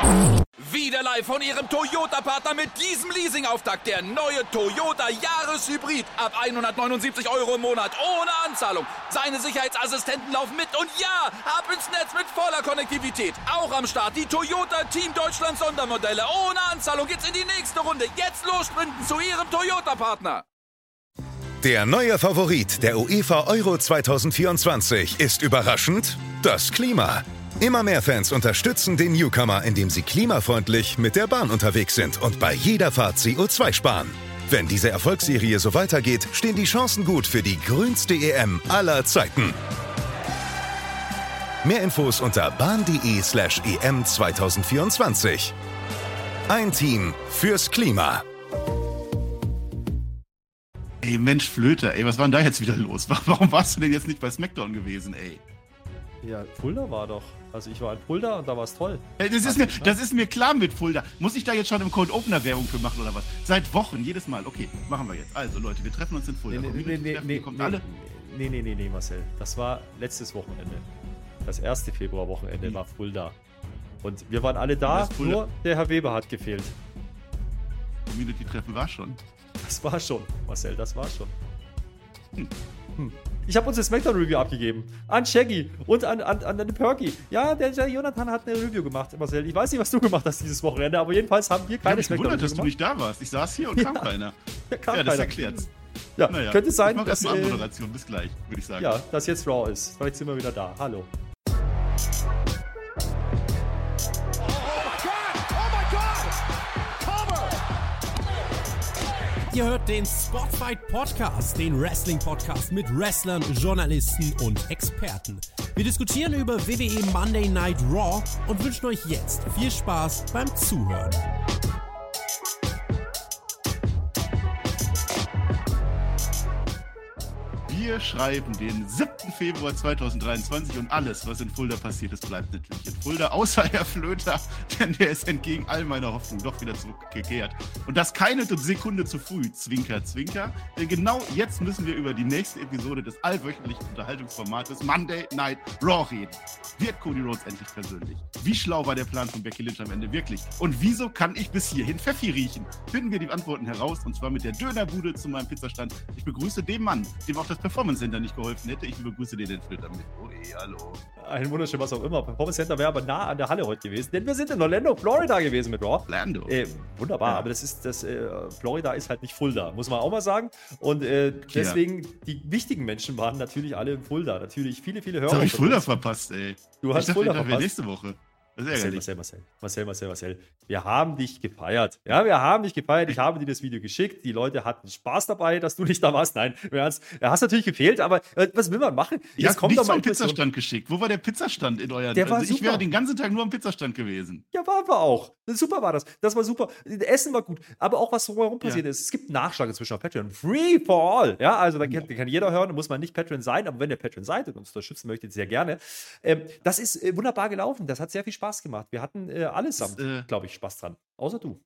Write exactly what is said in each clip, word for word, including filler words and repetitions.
Wieder live von Ihrem Toyota-Partner mit diesem Leasing-Auftakt. Der neue Toyota Jahreshybrid. Ab hundertneunundsiebzig Euro im Monat. Ohne Anzahlung. Seine Sicherheitsassistenten laufen mit. Und ja, ab ins Netz mit voller Konnektivität. Auch am Start die Toyota Team Deutschland Sondermodelle. Ohne Anzahlung geht's in die nächste Runde. Jetzt los sprinten zu Ihrem Toyota-Partner. Der neue Favorit der UEFA Euro zwanzig vierundzwanzig ist überraschend das Klima. Immer mehr Fans unterstützen den Newcomer, indem sie klimafreundlich mit der Bahn unterwegs sind und bei jeder Fahrt C O zwei sparen. Wenn diese Erfolgsserie so weitergeht, stehen die Chancen gut für die grünste E M aller Zeiten. Mehr Infos unter bahn.de slash EM zwanzig vierundzwanzig. Ein Team fürs Klima. Ey, Mensch, Flöter, ey, was war denn da jetzt wieder los? Warum warst du denn jetzt nicht bei SmackDown gewesen, ey? Ja, Fulda war doch. Also ich war in Fulda und da war es toll. Ey, das, ist mir, das ist mir klar mit Fulda. Muss ich da jetzt schon im Cold Opener Werbung für machen oder was? Seit Wochen, jedes Mal. Okay, machen wir jetzt. Also Leute, wir treffen uns in Fulda. Nee, nee, nee, nee, kommt nee, alle? nee, nee, nee, nee, Marcel. Das war letztes Wochenende. Das erste Februarwochenende hm. war Fulda. Und wir waren alle da, nur der Herr Weber hat gefehlt. Community-Treffen war schon. Das war schon, Marcel, das war schon. Hm. Hm. Ich habe uns eine Smackdown-Review abgegeben. An Shaggy und an, an, an den Perky. Ja, der, der Jonathan hat eine Review gemacht, Marcel. Ich weiß nicht, was du gemacht hast dieses Wochenende, aber jedenfalls haben wir keine Smackdown-Review gemacht. Ich dass du nicht da warst. Ich saß hier und ja. kam keiner. Ja, kam ja das keiner. erklärt's. Ja, naja, könnte sein, ich mach dass... erst mal Moderation. Bis gleich, würde ich sagen. Ja, dass jetzt Raw ist. Vielleicht sind wir wieder da. Hallo. Ihr hört den Spotfight Podcast, den Wrestling-Podcast mit Wrestlern, Journalisten und Experten. Wir diskutieren über W W E Monday Night Raw und wünschen euch jetzt viel Spaß beim Zuhören. Wir schreiben den siebten Februar zweitausenddreiundzwanzig und alles, was in Fulda passiert ist, bleibt natürlich in Fulda, außer Herr Flöter, denn der ist entgegen all meiner Hoffnung doch wieder zurückgekehrt. Und das keine Sekunde zu früh, Zwinker, Zwinker, denn genau jetzt müssen wir über die nächste Episode des allwöchentlichen Unterhaltungsformates Monday Night Raw reden. Wird Cody Rhodes endlich persönlich? Wie schlau war der Plan von Becky Lynch am Ende wirklich? Und wieso kann ich bis hierhin Pfeffi riechen? Finden wir die Antworten heraus, und zwar mit der Dönerbude zu meinem Pizzastand. Ich begrüße den Mann, dem auch das Performance Center nicht geholfen hätte. Ich begrüße den, den Flöter mit. Oh ey, hallo. Ein wunderschön, was auch immer. Performance Center wäre aber nah an der Halle heute gewesen, denn wir sind in Orlando, Florida gewesen mit Raw. Orlando. Äh, wunderbar, ja. Aber das ist, das, äh, Florida ist halt nicht Fulda, muss man auch mal sagen. Und äh, deswegen, ja. die wichtigen Menschen waren natürlich alle in Fulda. Natürlich viele, viele Hörer. Jetzt habe ich Fulda verpasst, ey. Du hast ich dachte, Fulda das verpasst. nächste Woche. Marcel, Marcel, Marcel, Marcel, Marcel, Marcel. Wir haben dich gefeiert. Ja, wir haben dich gefeiert. Ich habe dir das Video geschickt. Die Leute hatten Spaß dabei, dass du nicht da warst. Nein, du hast, hast natürlich gefehlt, aber äh, was will man machen? Jetzt ja, kommt doch mal einen Pizzastand geschickt. Wo war der Pizzastand in euren? Der war also ich super. wäre den ganzen Tag nur am Pizzastand gewesen. Ja, waren wir auch. Super war das. Das war super. Essen war gut. Aber auch was drumherum passiert ja. ist. Es gibt einen Nachschlag inzwischen auf Patreon. Free for all. Ja, also da kann, kann jeder hören. Da muss man nicht Patreon sein. Aber wenn der Patreon seid und uns unterstützen möchtet, sehr gerne. Ähm, das ist äh, wunderbar gelaufen. Das hat sehr viel Spaß gemacht. Wir hatten äh, allesamt, äh, glaube ich, Spaß dran. Außer du.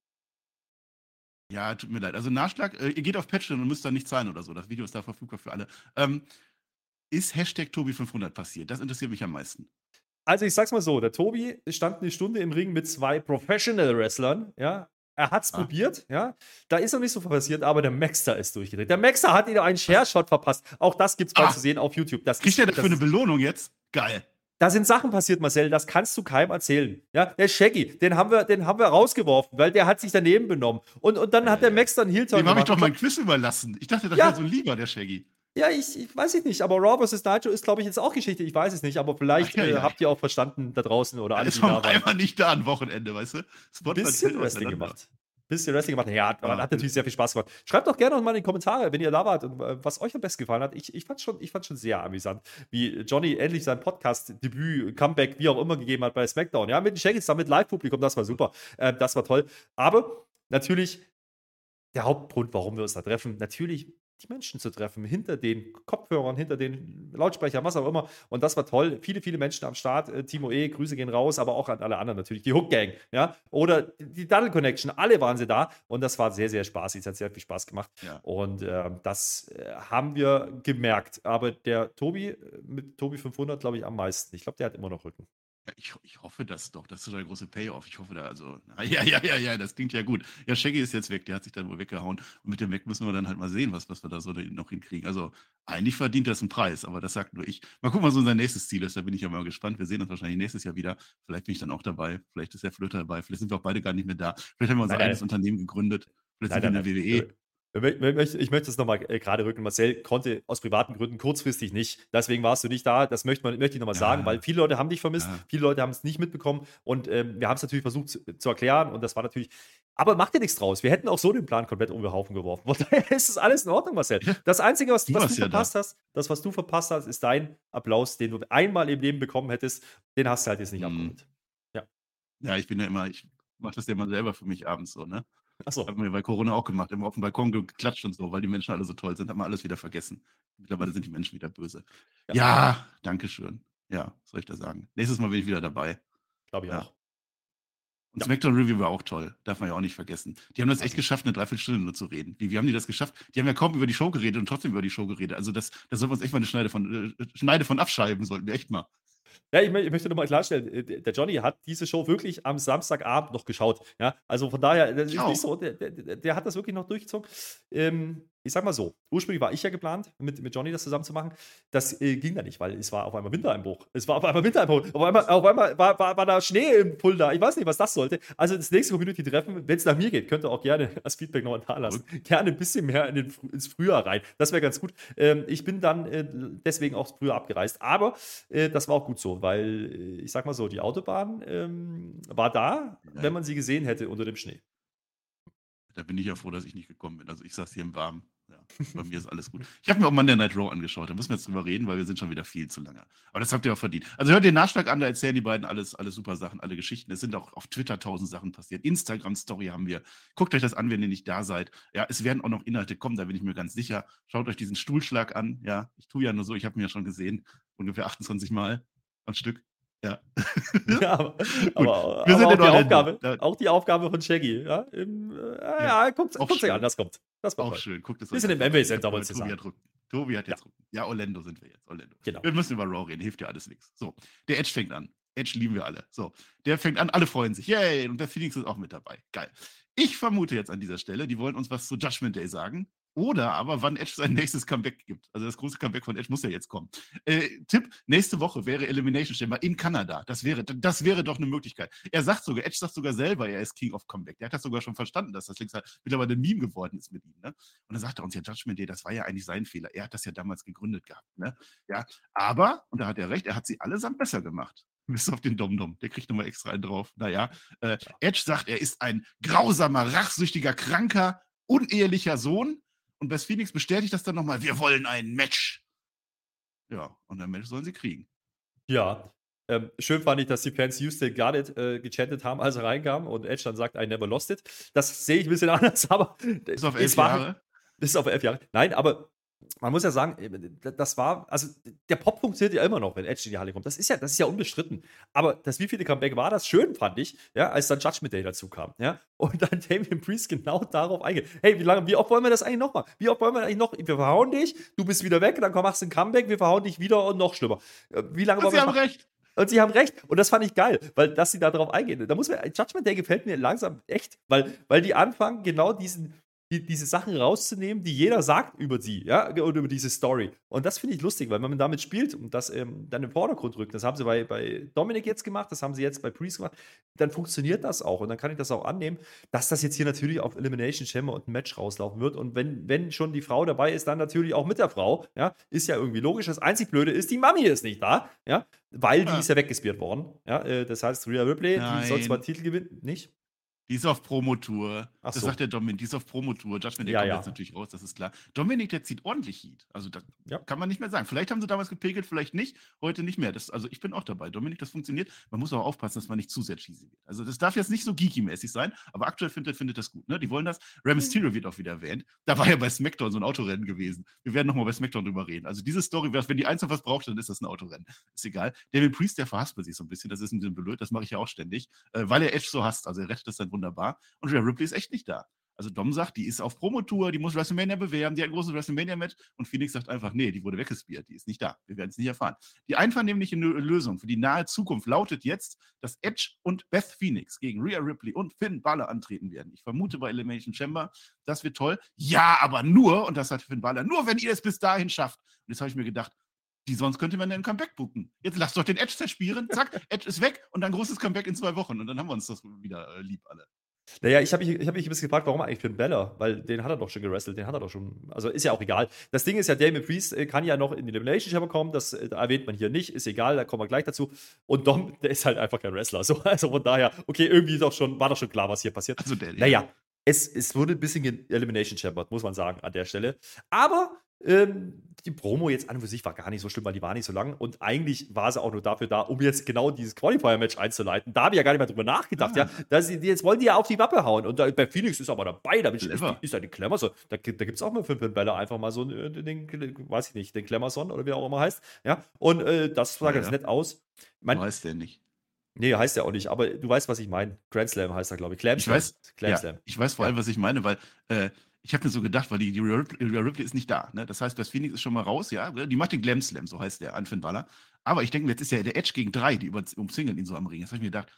Ja, tut mir leid. Also Nachschlag, äh, ihr geht auf Patreon und müsst da nicht zahlen oder so. Das Video ist da verfügbar für alle. Ähm, ist Hashtag Tobi fünfhundert passiert? Das interessiert mich am meisten. Also ich sag's mal so, der Tobi stand eine Stunde im Ring mit zwei Professional Wrestlern, ja. Er hat's ah. probiert, ja. Da ist noch nicht so viel passiert, aber der Maxter ist durchgedreht. Der Maxter hat ihm einen Share-Shot verpasst. Auch das gibt's bald ah. zu sehen auf YouTube. Das Kriegt er dafür eine Belohnung jetzt? Geil. Da sind Sachen passiert, Marcel, das kannst du keinem erzählen. Ja, der Shaggy, den haben wir, den haben wir rausgeworfen, weil der hat sich daneben benommen. Und, und dann hat der Max dann Heel-Turn gemacht. Dem habe ich doch mein Quiz überlassen. Ich dachte, das ja. wäre so lieber, der Shaggy. Ja, ich, ich weiß es nicht, aber Raw versus. Nitro ist, glaube ich, jetzt auch Geschichte. Ich weiß es nicht, aber vielleicht ja, ja. Äh, habt ihr auch verstanden da draußen oder alle, die da waren. Einfach nicht da am Wochenende, weißt du? Ein bisschen Wrestling gemacht. Bisschen Wrestling gemacht. Ja, aber hat natürlich sehr viel Spaß gemacht. Schreibt doch gerne noch mal in die Kommentare, wenn ihr da wart und äh, was euch am besten gefallen hat. Ich, ich fand schon, ich fand schon sehr amüsant, wie Johnny endlich sein Podcast-Debüt, Comeback, wie auch immer gegeben hat bei SmackDown. Ja, mit den Shaggy zusammen, mit Live-Publikum, das war super. Äh, das war toll. Aber natürlich der Hauptgrund, warum wir uns da treffen, natürlich die Menschen zu treffen, hinter den Kopfhörern, hinter den Lautsprechern, was auch immer. Und das war toll. Viele, viele Menschen am Start. Äh, Timo E., Grüße gehen raus, aber auch an alle anderen natürlich. Die Hook Gang, ja. Oder die Duddle Connection, alle waren sie da. Und das war sehr, sehr spaßig. Es hat sehr viel Spaß gemacht. Ja. Und äh, das äh, haben wir gemerkt. Aber der Tobi, mit Tobi fünfhundert, glaube ich, am meisten. Ich glaube, der hat immer noch Rücken. Ja, ich, ich hoffe das doch. Das ist so der große Payoff. Ich hoffe da, also, na, ja, ja, ja, ja, das klingt ja gut. Ja, Shaggy ist jetzt weg, der hat sich dann wohl weggehauen. Und mit dem weg müssen wir dann halt mal sehen, was, was wir da so noch hinkriegen. Also, eigentlich verdient das einen Preis, aber das sagt nur ich. Mal gucken, was unser nächstes Ziel ist. Da bin ich ja mal gespannt. Wir sehen uns wahrscheinlich nächstes Jahr wieder. Vielleicht bin ich dann auch dabei. Vielleicht ist der Flöter dabei. Vielleicht sind wir auch beide gar nicht mehr da. Vielleicht haben wir unser Nein, eigenes nein. Unternehmen gegründet. Vielleicht Nein, sind wir nein, in der nein. W W E. Ich möchte, ich möchte es nochmal äh, gerade rücken. Marcel konnte aus privaten Gründen kurzfristig nicht. Deswegen warst du nicht da. Das möchte, man, möchte ich nochmal sagen, weil Ja, viele Leute haben dich vermisst, ja. viele Leute haben es nicht mitbekommen und ähm, wir haben es natürlich versucht zu, zu erklären und das war natürlich. Aber mach dir nichts draus. Wir hätten auch so den Plan komplett um den Haufen geworfen. Von daher ist es alles in Ordnung, Marcel. Das Einzige, was, Du was du warst ja da. verpasst hast, das, was du verpasst hast, ist dein Applaus, den du einmal im Leben bekommen hättest. Den hast du halt jetzt nicht Hm. abgeholt. Ja. Ja, ich bin ja immer, ich mache das ja immer selber für mich abends so, ne? Achso. Haben wir bei Corona auch gemacht, immer auf dem Balkon geklatscht und so, weil die Menschen alle so toll sind, haben wir alles wieder vergessen. Mittlerweile sind die Menschen wieder böse. Ja. Ja, danke schön. Ja, was soll ich da sagen? Nächstes Mal bin ich wieder dabei. Glaube ich Ja. auch. Und Ja. SmackDown Review war auch toll. Darf man ja auch nicht vergessen. Die haben das echt geschafft, eine Dreiviertelstunde nur zu reden. Wie, wie haben die das geschafft? Die haben ja kaum über die Show geredet und trotzdem über die Show geredet. Also das, das sollten wir uns echt mal eine Schneide von, äh, Schneide von abschreiben, sollten wir echt mal. Ja, ich, mö- ich möchte nochmal klarstellen, äh, der Johnny hat diese Show wirklich am Samstagabend noch geschaut. Ja, also von daher, das Ich ist auch. nicht so, der, der, der der hat das wirklich noch durchgezogen. Ähm, ich sag mal so, ursprünglich war ich ja geplant, mit, mit Johnny das zusammen zu machen. Das äh, ging da nicht, weil es war auf einmal Wintereinbruch. Es war auf einmal Wintereinbruch. Auf einmal, auf einmal war, war, war da Schnee im Fulda. Ich weiß nicht, was das sollte. Also das nächste Community-Treffen, wenn es nach mir geht, könnt ihr auch gerne als Feedback nochmal da lassen. Gerne ein bisschen mehr in den, Frü- ins Frühjahr rein. Das wäre ganz gut. Ähm, ich bin dann äh, deswegen auch früher abgereist. Aber äh, das war auch gut so, weil äh, ich sag mal so, die Autobahn ähm, war da, Ja. wenn man sie gesehen hätte unter dem Schnee. Da bin ich ja froh, dass ich nicht gekommen bin. Also ich saß hier im Warmen. Ja, bei mir ist alles gut. Ich habe mir auch Monday Night Raw angeschaut. Da müssen wir jetzt drüber reden, weil wir sind schon wieder viel zu lange. Aber das habt ihr auch verdient. Also hört den Nachschlag an, da erzählen die beiden alles, alles super Sachen, alle Geschichten. Es sind auch auf Twitter tausend Sachen passiert. Instagram-Story haben wir. Guckt euch das an, wenn ihr nicht da seid. Ja, es werden auch noch Inhalte kommen, da bin ich mir ganz sicher. Schaut euch diesen Stuhlschlag an. Ja, ich tue ja nur so, ich habe ihn ja schon gesehen. Ungefähr achtundzwanzig Mal am Stück. Ja. Ja, aber, aber, wir sind aber auch, in die Orlando. Aufgabe, Da- auch die Aufgabe von Shaggy. Ja, Im, äh, ja, ja guckt auch guckt's euch schön. an, das kommt. Das kommt Auch bald. schön. Guckt es Wir euch sind im einfach M W an. Center, Tobi wolltest du sagen. hat Rücken. Tobi hat jetzt Rücken. Ja, Orlando sind wir jetzt. Orlando. Genau. Wir müssen über Raw reden, hilft ja alles nichts. So, der Edge fängt an. Edge lieben wir alle. So, der fängt an, alle freuen sich. Yay! Und der Phoenix ist auch mit dabei. Geil. Ich vermute jetzt an dieser Stelle, die wollen uns was zu Judgment Day sagen. Oder aber, wann Edge sein nächstes Comeback gibt. Also das große Comeback von Edge muss ja jetzt kommen. Äh, Tipp, nächste Woche wäre Elimination Chamber in Kanada. Das wäre, das wäre doch eine Möglichkeit. Er sagt sogar, Edge sagt sogar selber, er ist King of Comeback. Der hat das sogar schon verstanden, dass das links mittlerweile ein Meme geworden ist mit ihm. Ne? Und dann sagt er uns, ja, Judgment Day, das war ja eigentlich sein Fehler. Er hat das ja damals gegründet gehabt. Ne? Ja, aber, und da hat er recht, er hat sie allesamt besser gemacht. Bis auf den Dom-Dom. Der kriegt nochmal extra einen drauf. Naja, äh, Edge sagt, er ist ein grausamer, rachsüchtiger, kranker, unehelicher Sohn. Und Beth Phoenix bestätigt das dann nochmal, wir wollen ein Match. Ja, und ein Match sollen sie kriegen. Ja. Ähm, schön fand ich, dass die Fans You Still Got It äh, gechantet haben, als er reinkam und Edge dann sagt, I never lost it. Das sehe ich ein bisschen anders, aber Bis auf es elf war- Jahre. Bis auf elf Jahre. Nein, aber man muss ja sagen, das war, also der Pop funktioniert ja immer noch, wenn Edge in die Halle kommt. Das ist ja, das ist ja unbestritten. Aber das wievielte Comeback war das? Schön fand ich, ja, als dann Judgment Day dazu kam, ja. Und dann Damian Priest genau darauf eingeht. Hey, wie lange, wie oft wollen wir das eigentlich noch mal? Wie oft wollen wir eigentlich noch? Wir verhauen dich, du bist wieder weg, dann komm, machst du ein Comeback, wir verhauen dich wieder und noch schlimmer. Äh, Wie lange Und wollen sie wir haben machen? recht. Und sie haben recht. Und das fand ich geil, weil dass sie da drauf eingehen. Da muss man, Judgment Day gefällt mir langsam echt, weil, weil die anfangen, genau diesen, die, diese Sachen rauszunehmen, die jeder sagt über sie, ja, und über diese Story. Und das finde ich lustig, weil wenn man damit spielt und das ähm, dann im Vordergrund rückt, das haben sie bei, bei Dominik jetzt gemacht, das haben sie jetzt bei Priest gemacht, dann funktioniert das auch. Und dann kann ich das auch annehmen, dass das jetzt hier natürlich auf Elimination Chamber und ein Match rauslaufen wird. Und wenn, wenn schon die Frau dabei ist, dann natürlich auch mit der Frau, ja, ist ja irgendwie logisch. Das einzig Blöde ist, die Mami ist nicht da, ja, weil die Ja. ist ja weggespielt worden. Ja, äh, das heißt, Rhea Ripley, die soll Nein. zwar Titel gewinnen, nicht? Die ist auf Promotour. Ach Das so. sagt der Dominik, die ist auf Promotour. Judgment Day Ja, kommt ja. jetzt natürlich raus, das ist klar. Dominik, der zieht ordentlich Heat. Also das Ja. kann man nicht mehr sagen. Vielleicht haben sie damals gepegelt, vielleicht nicht. Heute nicht mehr. Das, also ich bin auch dabei. Dominik, das funktioniert. Man muss aber aufpassen, dass man nicht zu sehr cheesy wird. Also das darf jetzt nicht so geeky-mäßig sein, aber aktuell findet, findet das gut. Ne? Die wollen das. Rey Mysterio wird auch wieder erwähnt. Da war ja bei SmackDown so ein Autorennen gewesen. Wir werden nochmal bei SmackDown drüber reden. Also diese Story, wenn die eins noch was braucht, dann ist das ein Autorennen. Ist egal. Damien Priest, der verhaspelt sich so ein bisschen. Das ist ein bisschen blöd. Das mache ich ja auch ständig. Äh, weil er Edge so hasst. Also er rettet das dann wunderbar. Und Rhea Ripley ist echt nicht da. Also Dom sagt, die ist auf Promotour, die muss WrestleMania bewerben, die hat ein großes WrestleMania-Match und Phoenix sagt einfach, nee, die wurde weggespielt, die ist nicht da. Wir werden es nicht erfahren. Die einvernehmliche Lösung für die nahe Zukunft lautet jetzt, dass Edge und Beth Phoenix gegen Rhea Ripley und Finn Balor antreten werden. Ich vermute bei Elimination Chamber, das wird toll. Ja, aber nur, und das hat Finn Balor, nur wenn ihr es bis dahin schafft. Und jetzt habe ich mir gedacht, wie sonst könnte man denn ein Comeback booken? Jetzt lasst doch den Edge zerspielen, zack, Edge ist weg und dann großes Comeback in zwei Wochen und dann haben wir uns das wieder äh, lieb alle. Naja, ich habe mich, ich hab mich ein bisschen gefragt, warum eigentlich Finn Balor? Weil den hat er doch schon gewrestelt, den hat er doch schon. Also ist ja auch egal. Das Ding ist ja, Damien Priest äh, kann ja noch in die Elimination Chamber kommen, das äh, erwähnt man hier nicht, ist egal, da kommen wir gleich dazu. Und Dom, der ist halt einfach kein Wrestler. So, also von daher, okay, irgendwie doch schon, war doch schon klar, was hier passiert. Also der, naja, es, es wurde ein bisschen in Elimination Chamber, muss man sagen, an der Stelle. Aber ähm, die Promo jetzt an und für sich war gar nicht so schlimm, weil die war nicht so lang. Und eigentlich war sie auch nur dafür da, um jetzt genau dieses Qualifier-Match einzuleiten. Da habe ich ja gar nicht mehr drüber nachgedacht. Ah. Ja, dass sie, jetzt wollen die ja auf die Wappe hauen. Und da, bei Phoenix ist aber dabei. Da bin ich, ist, ist da die Clemmerson. Da, da gibt es auch mal für Finn Balor einfach mal so den, den, weiß ich nicht, den Clemmerson oder wie auch immer heißt. Ja, und äh, das sah ja, ganz ja. nett aus. Man, heißt der nicht. Nee, heißt ja auch nicht, aber du weißt, was ich meine. Grand Slam heißt er, glaube ich. Clam ich weiß, Clam ja, Slam. Ich weiß vor allem, was ich meine, weil äh, ich habe mir so gedacht, weil die, die Rhea Ripley ist nicht da. Ne? Das heißt, Beth Phoenix ist schon mal raus, ja. Die macht den Glam Slam, so heißt der, an Finn Balor. Aber ich denke, jetzt ist ja der Edge gegen drei, die über, umzingeln ihn so am Ring. Jetzt habe ich mir gedacht,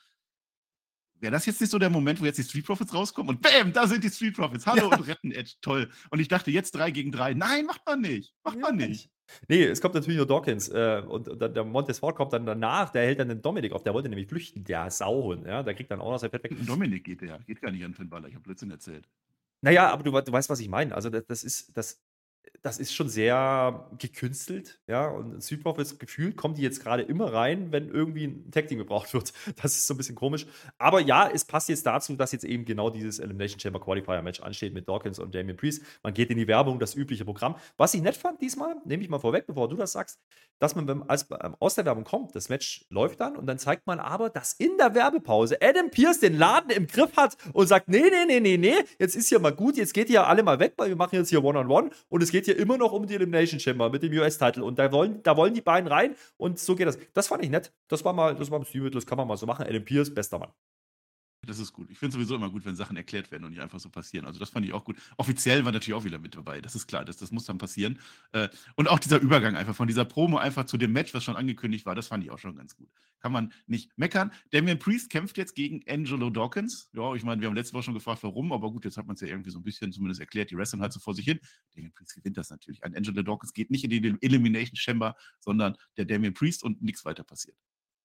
wäre das jetzt nicht so der Moment, wo jetzt die Street Profits rauskommen und bam, da sind die Street Profits. Hallo ja. Und retten Edge. Toll. Und ich dachte, jetzt drei gegen drei. Nein, macht man nicht. Macht man ja, nicht. Nee, es kommt natürlich nur Dawkins äh, und, und dann der Montez Ford kommt dann danach, der hält dann den Dominik auf, der wollte nämlich flüchten, der Sauhund, ja, der kriegt dann auch noch sein Fett weg. Dominik geht ja, geht gar nicht an Finn Balor, ich habe Blödsinn erzählt. Naja, aber du, du weißt, was ich meine, also das, das ist, das Das ist schon sehr gekünstelt, ja, und Street Profits gefühlt kommen die jetzt gerade immer rein, wenn irgendwie ein Tag-Team gebraucht wird. Das ist so ein bisschen komisch. Aber ja, es passt jetzt dazu, dass jetzt eben genau dieses Elimination Chamber Qualifier-Match ansteht mit Dawkins und Damien Priest. Man geht in die Werbung, das übliche Programm. Was ich nett fand diesmal, nehme ich mal vorweg, bevor du das sagst, dass man, wenn, als ähm, aus der Werbung kommt, das Match läuft dann und dann zeigt man aber, dass in der Werbepause Adam Pearce den Laden im Griff hat und sagt, nee, nee, nee, nee, nee, jetzt ist hier mal gut, jetzt geht ihr alle mal weg, weil wir machen jetzt hier One-on-One und es geht hier immer noch um die Elimination Chamber mit dem U S-Title und da wollen, da wollen die beiden rein und so geht das. Das fand ich nett. Das war mal, das war ein Stil, das kann man mal so machen. Adam Pearce, bester Mann. Das ist gut. Ich finde sowieso immer gut, wenn Sachen erklärt werden und nicht einfach so passieren. Also das fand ich auch gut. Offiziell war natürlich auch wieder mit dabei. Das ist klar, das, das muss dann passieren. Und auch dieser Übergang einfach von dieser Promo einfach zu dem Match, was schon angekündigt war, das fand ich auch schon ganz gut. Kann man nicht meckern. Damien Priest kämpft jetzt gegen Angelo Dawkins. Ja, ich meine, wir haben letzte Woche schon gefragt, warum, aber gut, jetzt hat man es ja irgendwie so ein bisschen zumindest erklärt. Die wrestlen halt so vor sich hin. Damien Priest gewinnt das natürlich. Ein Angelo Dawkins geht nicht in die Elimination Chamber, sondern der Damien Priest und nichts weiter passiert.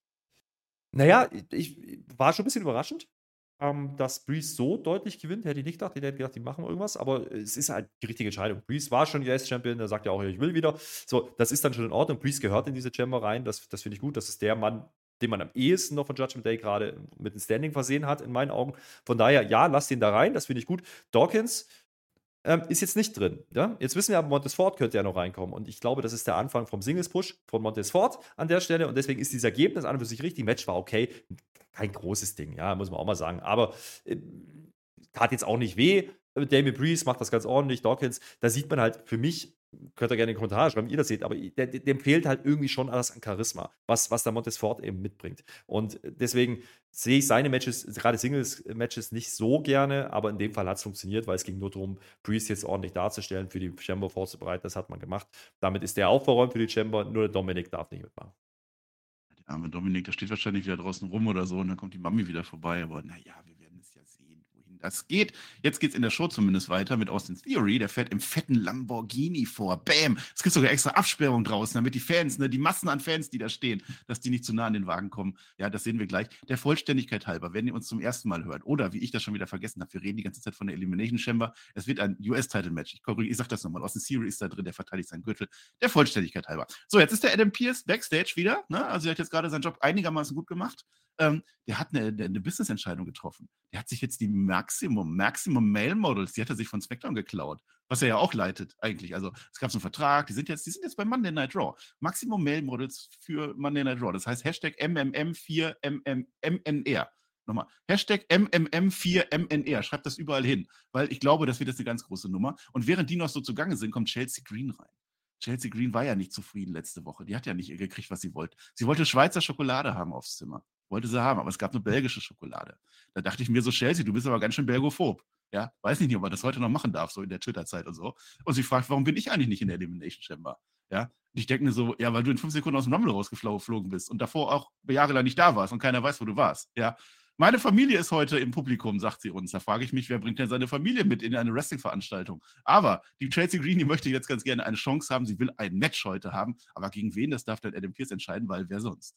Naja, ich, ich war schon ein bisschen überraschend. Ähm, dass Priest so deutlich gewinnt, hätte ich nicht gedacht. Ich hätte gedacht, die machen irgendwas, aber es ist halt die richtige Entscheidung. Priest war schon U S-Champion, der sagt ja auch, ich will wieder. So, das ist dann schon in Ordnung. Priest gehört in diese Chamber rein, das, das finde ich gut. Das ist der Mann, den man am ehesten noch von Judgment Day gerade mit dem Standing versehen hat, in meinen Augen. Von daher, ja, lass den da rein, das finde ich gut. Dawkins ähm, ist jetzt nicht drin. Ja? Jetzt wissen wir aber, Montez Ford könnte ja noch reinkommen. Und ich glaube, das ist der Anfang vom Singles-Push von Montez Ford an der Stelle. Und deswegen ist dieses Ergebnis an und für sich richtig. Match war okay. Kein großes Ding, ja, muss man auch mal sagen. Aber äh, tat jetzt auch nicht weh. Damien Priest macht das ganz ordentlich. Dawkins, da sieht man halt für mich, könnt ihr gerne in die Kommentare schreiben, wie ihr das seht, aber der, dem fehlt halt irgendwie schon alles an Charisma, was, was der Montez Ford eben mitbringt. Und deswegen sehe ich seine Matches, gerade Singles-Matches, nicht so gerne, aber in dem Fall hat es funktioniert, weil es ging nur darum, Priest jetzt ordentlich darzustellen, für die Chamber vorzubereiten. Das hat man gemacht. Damit ist der auch verräumt für die Chamber, nur der Dominik darf nicht mitmachen. Der arme Dominik, der steht wahrscheinlich wieder draußen rum oder so und dann kommt die Mami wieder vorbei, aber naja, wir werden es ja sehen, wohin das geht. Jetzt geht es in der Show zumindest weiter mit Austin Theory, der fährt im fetten Lamborghini vor. Bam! Es gibt sogar extra Absperrung draußen, damit die Fans, ne, die Massen an Fans, die da stehen, dass die nicht zu nah an den Wagen kommen. Ja, das sehen wir gleich. Der Vollständigkeit halber, wenn ihr uns zum ersten Mal hört, oder wie ich das schon wieder vergessen habe, wir reden die ganze Zeit von der Elimination Chamber, es wird ein U S-Title-Match. Ich, ich sag das nochmal, Austin Theory ist da drin, der verteidigt seinen Gürtel. Der Vollständigkeit halber. So, jetzt ist der Adam Pearce backstage wieder, ne? Also er hat jetzt gerade seinen Job einigermaßen gut gemacht. Ähm, der hat eine, eine Business-Entscheidung getroffen. Der hat sich jetzt die Maximum, Maximum Male Models, die hat er sich von SmackDown geklaut, was er ja auch leitet eigentlich. Also es gab so einen Vertrag, die sind jetzt, die sind jetzt bei Monday Night Raw. Maximum Male Models für Monday Night Raw. Das heißt Hashtag M M M vier M N R. Nochmal, Hashtag M M M vier M N R. Schreibt das überall hin, weil ich glaube, das wird jetzt eine ganz große Nummer. Und während die noch so zugange sind, kommt Chelsea Green rein. Chelsea Green war ja nicht zufrieden letzte Woche. Die hat ja nicht gekriegt, was sie wollte. Sie wollte Schweizer Schokolade haben aufs Zimmer. Wollte sie haben, aber es gab nur belgische Schokolade. Da dachte ich mir so, Chelsea, du bist aber ganz schön belgophob. Ja, weiß nicht, ob man das heute noch machen darf, so in der Twitter-Zeit und so. Und sie fragt, warum bin ich eigentlich nicht in der Elimination Chamber? Ja, und ich denke mir so, ja, weil du in fünf Sekunden aus dem Rumble rausgeflogen bist und davor auch jahrelang nicht da warst und keiner weiß, wo du warst. Ja, meine Familie ist heute im Publikum, sagt sie uns. Da frage ich mich, wer bringt denn seine Familie mit in eine Wrestling-Veranstaltung? Aber die Chelsea Green, die möchte jetzt ganz gerne eine Chance haben. Sie will ein Match heute haben. Aber gegen wen, das darf dann Adam Pearce entscheiden, weil wer sonst?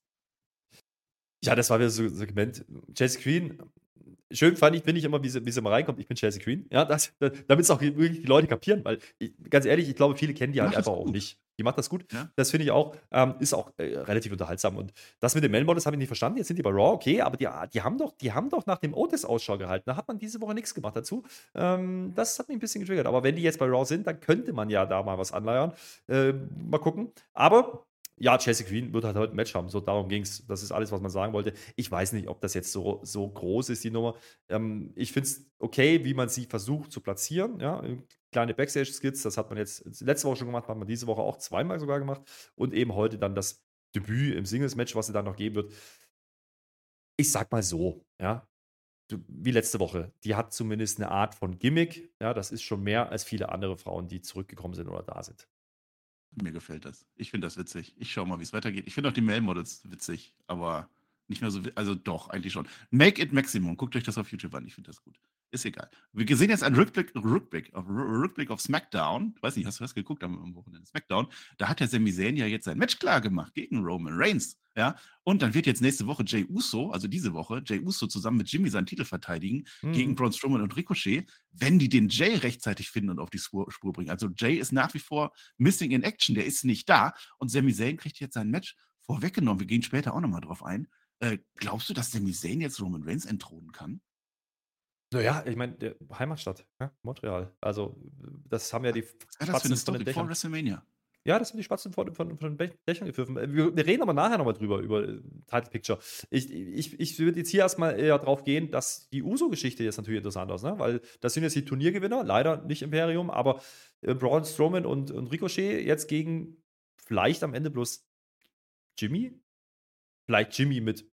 Ja, das war wieder so ein Segment. Chelsea Green, schön fand ich, finde ich immer, wie sie, wie sie mal reinkommt. Ich bin Chelsea Green. Ja, das, damit es auch wirklich die Leute kapieren, weil ich, ganz ehrlich, ich glaube, viele kennen die halt einfach auch nicht. Die macht das gut. Ja. Das finde ich auch. Ähm, ist auch äh, relativ unterhaltsam. Und das mit den Man-Models habe ich nicht verstanden. Jetzt sind die bei Raw, okay, aber die, die, haben, doch, die haben doch nach dem Otis Ausschau gehalten. Da hat man diese Woche nichts gemacht dazu. Ähm, das hat mich ein bisschen getriggert. Aber wenn die jetzt bei Raw sind, dann könnte man ja da mal was anleiern. Äh, mal gucken. Aber ja, Chelsea Green wird halt heute ein Match haben. So, darum ging es. Das ist alles, was man sagen wollte. Ich weiß nicht, ob das jetzt so, so groß ist, die Nummer. Ähm, ich finde es okay, wie man sie versucht zu platzieren. Ja, kleine Backstage-Skits, das hat man jetzt letzte Woche schon gemacht, hat man diese Woche auch zweimal sogar gemacht. Und eben heute dann das Debüt im Singles-Match, was es dann noch geben wird. Ich sag mal so, ja, wie letzte Woche. Die hat zumindest eine Art von Gimmick. Ja, das ist schon mehr als viele andere Frauen, die zurückgekommen sind oder da sind. Mir gefällt das. Ich finde das witzig. Ich schaue mal, wie es weitergeht. Ich finde auch die Male-Models witzig, aber nicht mehr so, also doch, eigentlich schon. Make it Maximum. Guckt euch das auf YouTube an. Ich finde das gut. Ist egal. Wir sehen jetzt einen Rückblick, Rückblick, auf, Rückblick auf SmackDown. Ich weiß nicht, hast du das geguckt am, am Wochenende? SmackDown. Da hat der Sami Zayn ja jetzt sein Match klar gemacht gegen Roman Reigns. Ja? Und dann wird jetzt nächste Woche Jey Uso, also diese Woche, Jey Uso zusammen mit Jimmy seinen Titel verteidigen Mhm. gegen Braun Strowman und Ricochet, wenn die den Jey rechtzeitig finden und auf die Spur, Spur bringen. Also Jey ist nach wie vor missing in action. Der ist nicht da. Und Sami Zayn kriegt jetzt sein Match vorweggenommen. Wir gehen später auch nochmal drauf ein. Äh, glaubst du, dass Sami Zayn jetzt Roman Reigns entthronen kann? Naja, ich meine, der Heimatstadt, ja, Montreal. Also, das haben ja die Was wäre das für Spatzen eine von Story den vor Dächern. WrestleMania? Ja, das sind die Spatzen von, von, von den Dächern gepfiffen. Äh, Wir, wir reden aber nachher nochmal drüber, über äh, Title Picture. Ich, ich, ich würde jetzt hier erstmal eher drauf gehen, dass die Uso-Geschichte jetzt natürlich interessant ist, ne? Weil das sind jetzt die Turniergewinner, leider nicht Imperium, aber äh, Braun Strowman und, und Ricochet jetzt gegen vielleicht am Ende bloß Jimmy. Vielleicht Jimmy mit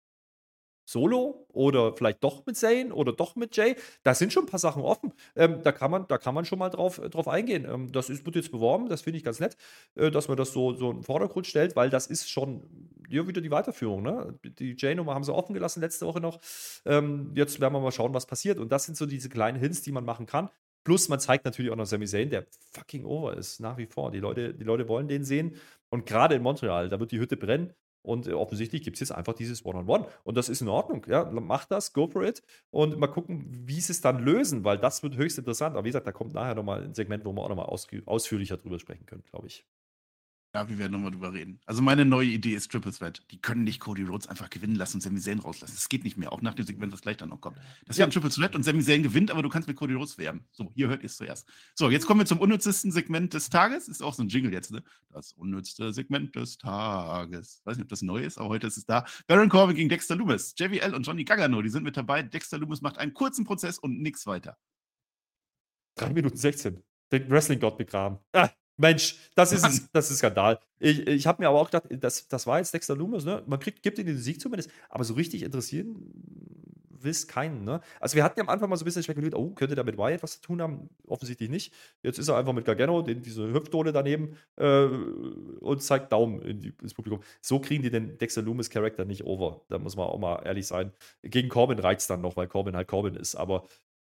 Solo oder vielleicht doch mit Zayn oder doch mit Jay. Da sind schon ein paar Sachen offen. Ähm, da, kann man, da kann man schon mal drauf, äh, drauf eingehen. Ähm, das ist, wird jetzt beworben, das finde ich ganz nett, äh, dass man das so, so in den Vordergrund stellt, weil das ist schon ja, wieder die Weiterführung. Ne? Die Jay-Nummer haben sie offen gelassen letzte Woche noch. Ähm, jetzt werden wir mal schauen, was passiert. Und das sind so diese kleinen Hints, die man machen kann. Plus, man zeigt natürlich auch noch Sami Zayn, der fucking over ist, nach wie vor. Die Leute, die Leute wollen den sehen. Und gerade in Montreal, da wird die Hütte brennen. Und äh, offensichtlich gibt es jetzt einfach dieses One-on-One. Und das ist in Ordnung. Ja, macht das, go for it. Und mal gucken, wie sie es dann lösen, weil das wird höchst interessant. Aber wie gesagt, da kommt nachher nochmal ein Segment, wo wir auch nochmal ausführlicher drüber sprechen können, glaube ich. Ja, wir werden nochmal drüber reden. Also meine neue Idee ist Triple Threat. Die können nicht Cody Rhodes einfach gewinnen lassen und Sami Zayn rauslassen. Das geht nicht mehr, auch nach dem Segment, was gleich dann noch kommt. Das Ja. wird ein Triple Threat und Sami Zayn gewinnt, aber du kannst mit Cody Rhodes werben. So, hier hört ihr es zuerst. So, jetzt kommen wir zum unnützesten Segment des Tages. Ist auch so ein Jingle jetzt, ne? Das unnützte Segment des Tages. Weiß nicht, ob das neu ist, aber heute ist es da. Baron Corbin gegen Dexter Lumis. J B L und Johnny Gargano, die sind mit dabei. Dexter Lumis macht einen kurzen Prozess und nichts weiter. drei Minuten sechzehn. Den Wrestling-Gott begraben. Ah, Mensch, das ist, es, das ist Skandal. Ich, ich habe mir aber auch gedacht, das, das war jetzt Dexter Lumis, ne? Man kriegt, gibt ihm den Sieg zumindest, aber so richtig interessieren will es keinen, ne? Also wir hatten ja am Anfang mal so ein bisschen spekuliert, oh, könnte der mit Wyatt was zu tun haben? Offensichtlich nicht. Jetzt ist er einfach mit Gargano, den, diese Hüftdohle daneben äh, und zeigt Daumen in die, ins Publikum. So kriegen die den Dexter Lumis-Charakter nicht over. Da muss man auch mal ehrlich sein. Gegen Corbin reicht es dann noch, weil Corbin halt Corbin ist, aber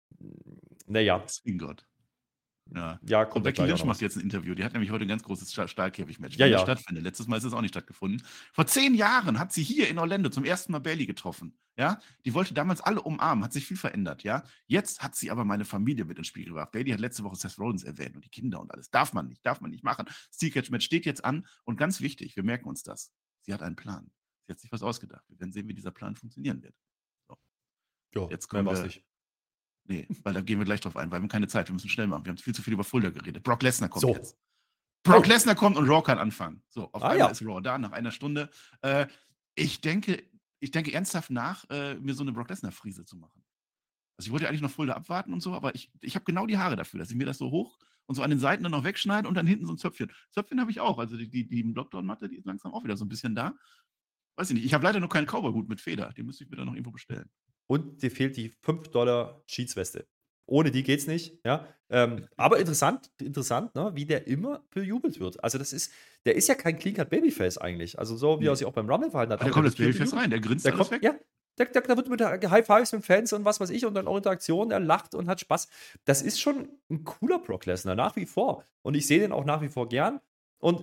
naja. Gott. Ja. Ja, Und kommt Becky gleich auch Lynch noch. macht jetzt ein Interview. Die hat nämlich heute ein ganz großes Stahl- Stahlkäfig-Match, Ja, wenn ja. das stattfindet. Letztes Mal ist es auch nicht stattgefunden. Vor zehn Jahren hat sie hier in Orlando zum ersten Mal Bayley getroffen. Ja, die wollte damals alle umarmen, hat sich viel verändert. Ja, jetzt hat sie aber meine Familie mit ins Spiel gebracht. Bayley hat letzte Woche Seth Rollins erwähnt und die Kinder und alles. Darf man nicht, darf man nicht machen. Steel Cage Match steht jetzt an und ganz wichtig, wir merken uns das. Sie hat einen Plan. Sie hat sich was ausgedacht. Wir werden sehen, wie dieser Plan funktionieren wird. Ja, Jetzt mehr kommen war's wir- nicht. Nee, weil da gehen wir gleich drauf ein, weil wir haben keine Zeit. Wir müssen schnell machen. Wir haben viel zu viel über Fulda geredet. Brock Lesnar kommt So. jetzt. Brock Oh. Lesnar kommt und Raw kann anfangen. So, auf Ah, einmal ja. ist Raw da, nach einer Stunde. Äh, ich denke, ich denke ernsthaft nach, äh, mir so eine Brock Lesnar-Friese zu machen. Also ich wollte eigentlich noch Fulda abwarten und so, aber ich, ich habe genau die Haare dafür, dass ich mir das so hoch und so an den Seiten dann noch wegschneide und dann hinten so ein Zöpfchen. Zöpfchen habe ich auch. Also die, die, die Lockdown-Matte, die ist langsam auch wieder so ein bisschen da. Weiß ich nicht. Ich habe leider noch keinen Cowboy-Hut mit Feder. Den müsste ich mir dann noch irgendwo bestellen. Und dir fehlt die fünf Dollar Schiedsweste. Ohne die geht's nicht, ja. Ähm, aber interessant, interessant, ne, wie der immer bejubelt wird. Also, das ist der ist ja kein Clean-Cut-Babyface eigentlich. Also, so wie er Nee. sich auch beim Rumble verhalten hat. Da Aber kommt der das wird hier Babyface bejubelt. rein, der grinst Der alles kommt, weg. ja, der, der, der wird mit der High Fives mit Fans und was weiß ich und dann auch Interaktionen, er lacht und hat Spaß. Das ist schon ein cooler Brock Lesnar, nach wie vor. Und ich sehe den auch nach wie vor gern. Und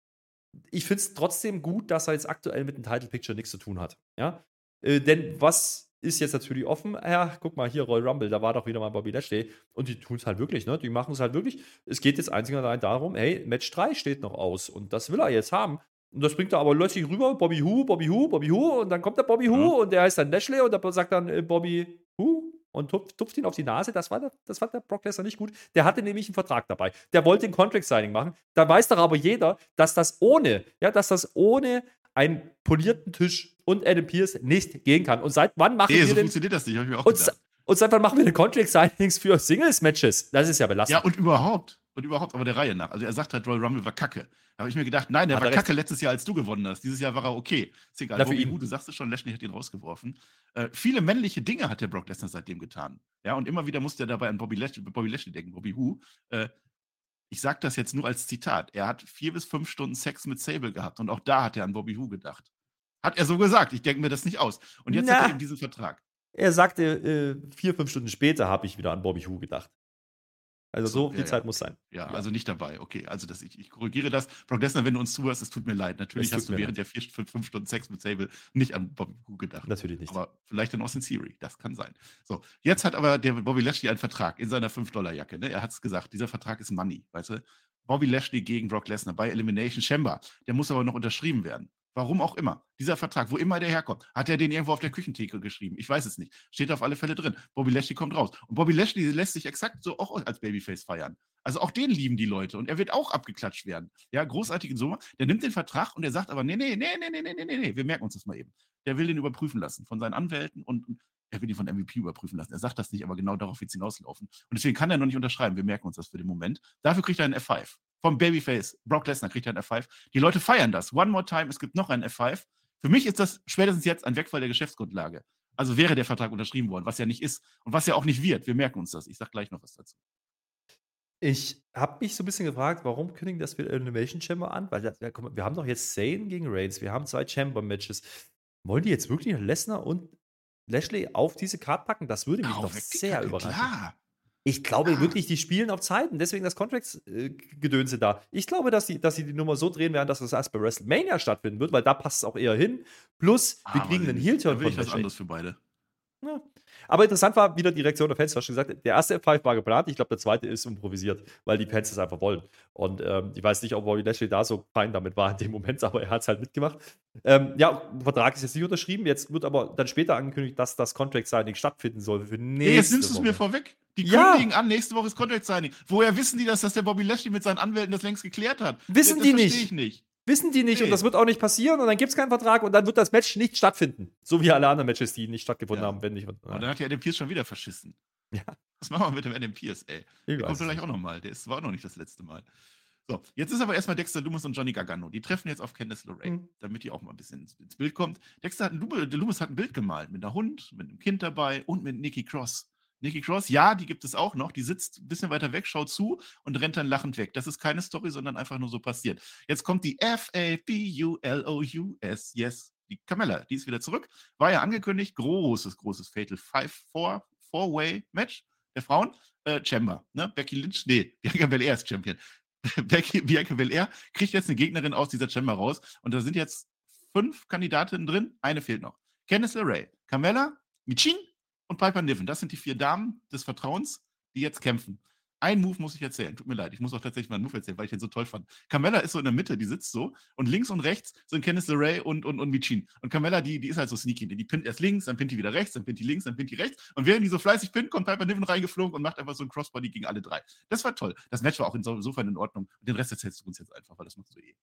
ich finde es trotzdem gut, dass er jetzt aktuell mit dem Title Picture nichts zu tun hat. Ja? Äh, denn was ist jetzt natürlich offen? Ja, guck mal, hier Royal Rumble, da war doch wieder mal Bobby Lashley. Und die tun es halt wirklich, ne? Die machen es halt wirklich. Es geht jetzt einzig und allein darum, hey, Match drei steht noch aus. Und das will er jetzt haben. Und das bringt er aber plötzlich rüber, Bobby Who, Bobby Who, Bobby Who. Und dann kommt der Bobby Who Ja. und der heißt dann Lashley und der sagt dann äh, Bobby Who und tupft, tupft ihn auf die Nase. Das war der, das fand der Brock Lesnar nicht gut. Der hatte nämlich einen Vertrag dabei. Der wollte ein Contract-Signing machen. Da weiß doch aber jeder, dass das ohne, ja, dass das ohne einen polierten Tisch und Adam Pearce nicht gehen kann. Und seit wann machen Nee, wir so denn funktioniert das nicht, hab ich mir auch und, gedacht. und seit wann machen wir denn Contract-Signings für Singles-Matches? Das ist ja belastend. Ja, und überhaupt. Und überhaupt, aber der Reihe nach. Also er sagt halt, Royal Rumble war kacke. Da habe ich mir gedacht, nein, der Hat war er recht. kacke letztes Jahr, als du gewonnen hast. Dieses Jahr war er okay. Ist egal. Na, für Bobby ihn. Who, du sagst es schon, Lashley hat ihn rausgeworfen. Äh, viele männliche Dinge hat der Brock Lesnar seitdem getan. Ja, und immer wieder musste er dabei an Bobby Lashley, Bobby Lashley denken. Bobby Who, äh, ich sage das jetzt nur als Zitat. Er hat vier bis fünf Stunden Sex mit Sable gehabt und auch da hat er an Bobby Who gedacht. Hat er so gesagt. Ich denke mir das nicht aus. Und jetzt Na. hat er eben diesen Vertrag. Er sagte, äh, vier, fünf Stunden später habe ich wieder an Bobby Who gedacht. Also so, So, viel ja, Zeit ja. muss sein. Ja, also nicht dabei. Okay, also das, ich, ich korrigiere das. Brock Lesnar, wenn du uns zuhörst, es tut mir leid. Natürlich Es tut hast du mir während der vier, fünf, fünf Stunden Sex mit Sable nicht an Bobby Who gedacht. Natürlich nicht. Aber vielleicht an Austin Theory, das kann sein. So, jetzt hat aber der Bobby Lashley einen Vertrag in seiner fünf Dollar Jacke. Ne? Er hat es gesagt, dieser Vertrag ist Money, weißt du? Bobby Lashley gegen Brock Lesnar bei Elimination Chamber. Der muss aber noch unterschrieben werden. Warum auch immer. Dieser Vertrag, wo immer der herkommt, hat er den irgendwo auf der Küchentheke geschrieben? Ich weiß es nicht. Steht auf alle Fälle drin. Bobby Lashley kommt raus. Und Bobby Lashley lässt sich exakt so auch als Babyface feiern. Also auch den lieben die Leute. Und er wird auch abgeklatscht werden. Ja, großartige Summe. Der nimmt den Vertrag und er sagt aber, nee, nee, nee, nee, nee, nee, nee, nee, wir merken uns das mal eben. Der will den überprüfen lassen von seinen Anwälten und er will ihn von M V P überprüfen lassen. Er sagt das nicht, aber genau darauf wird es hinauslaufen. Und deswegen kann er noch nicht unterschreiben. Wir merken uns das für den Moment. Dafür kriegt er einen F fünf. Vom Babyface. Brock Lesnar kriegt er einen F fünf. Die Leute feiern das. One more time, es gibt noch einen F fünf. Für mich ist das spätestens jetzt ein Wegfall der Geschäftsgrundlage. Also wäre der Vertrag unterschrieben worden, was ja nicht ist und was ja auch nicht wird. Wir merken uns das. Ich sage gleich noch was dazu. Ich habe mich so ein bisschen gefragt, warum kündigen das für Elimination Chamber an? Weil das, ja, guck mal, wir haben doch jetzt Zayn gegen Reigns, wir haben zwei Chamber-Matches. Wollen die jetzt wirklich Lesnar und Lashley auf diese Card packen? Das würde mich Hau doch weg, die sehr Kacke, überraschen. Klar. Ich glaube Klar. wirklich, die spielen auf Zeiten, deswegen das Contracts-Gedönse da. Ich glaube, dass die, dass sie die Nummer so drehen werden, dass das erst bei WrestleMania stattfinden wird, weil da passt es auch eher hin. Plus, wir Ah, kriegen weiß einen ich nicht. Heel-Turn Da will von ich was Lashley. anderes für beide. Ja. Aber interessant war wieder die Reaktion der Fans. Du hast schon gesagt, der erste F fünf war geplant. Ich glaube, der zweite ist improvisiert, weil die Fans es einfach wollen. Und ähm, ich weiß nicht, ob Bobby Lashley da so fein damit war in dem Moment, aber er hat es halt mitgemacht. Ähm, ja, der Vertrag ist jetzt nicht unterschrieben. Jetzt wird aber dann später angekündigt, dass das Contract-Signing stattfinden soll für nächste Nee, jetzt nimmst du es Woche. mir vorweg. Die Ja. kündigen an, nächste Woche ist Contract Signing. Woher wissen die das, dass der Bobby Lashley mit seinen Anwälten das längst geklärt hat? Wissen das die verstehe nicht. ich nicht. Wissen die nicht Nee. und das wird auch nicht passieren und dann gibt es keinen Vertrag und dann wird das Match nicht stattfinden. So wie alle anderen Matches, die nicht stattgefunden Ja. haben, wenn nicht. Und dann hat ja Adam Pierce schon wieder verschissen. Ja. Was machen wir mit dem Adam Pierce, ey? Ich Der weiß kommt es vielleicht nicht. auch nochmal. Der ist, war auch noch nicht das letzte Mal. So, jetzt ist aber erstmal Dexter Lumis und Johnny Gargano. Die treffen jetzt auf Candice LeRae, Mhm. damit die auch mal ein bisschen ins, ins Bild kommt. Dexter hat ein, Lu- der Lumis hat ein Bild gemalt mit einer Hund, mit einem Kind dabei und mit Nikki Cross. Nikki Cross, ja, die gibt es auch noch. Die sitzt ein bisschen weiter weg, schaut zu und rennt dann lachend weg. Das ist keine Story, sondern einfach nur so passiert. Jetzt kommt die F A B U L O U S. Yes, die Carmella, die ist wieder zurück. War ja angekündigt. Großes, großes Fatal Five Four, Four-Way-Match der Frauen. Äh, Chamber, ne? Becky Lynch, nee, Bianca Belair ist Champion. Becky, Bianca Belair kriegt jetzt eine Gegnerin aus dieser Chamber raus. Und da sind jetzt fünf Kandidatinnen drin. Eine fehlt noch. Candice LeRae, Carmella, Michin und Piper Niven. Das sind die vier Damen des Vertrauens, die jetzt kämpfen. Ein Move muss ich erzählen. Tut mir leid, ich muss auch tatsächlich mal einen Move erzählen, weil ich den so toll fand. Carmella ist so in der Mitte, die sitzt so und links und rechts sind Candice LeRae und, und, und Michin. Und Carmella, die, die ist halt so sneaky. Die pinnt erst links, dann pinnt die wieder rechts, dann pinnt die links, dann pinnt die rechts. Und während die so fleißig pinnt, kommt Piper Niven reingeflogen und macht einfach so ein Crossbody gegen alle drei. Das war toll. Das Match war auch insofern in Ordnung. Und den Rest erzählst du uns jetzt einfach, weil das machst du eh.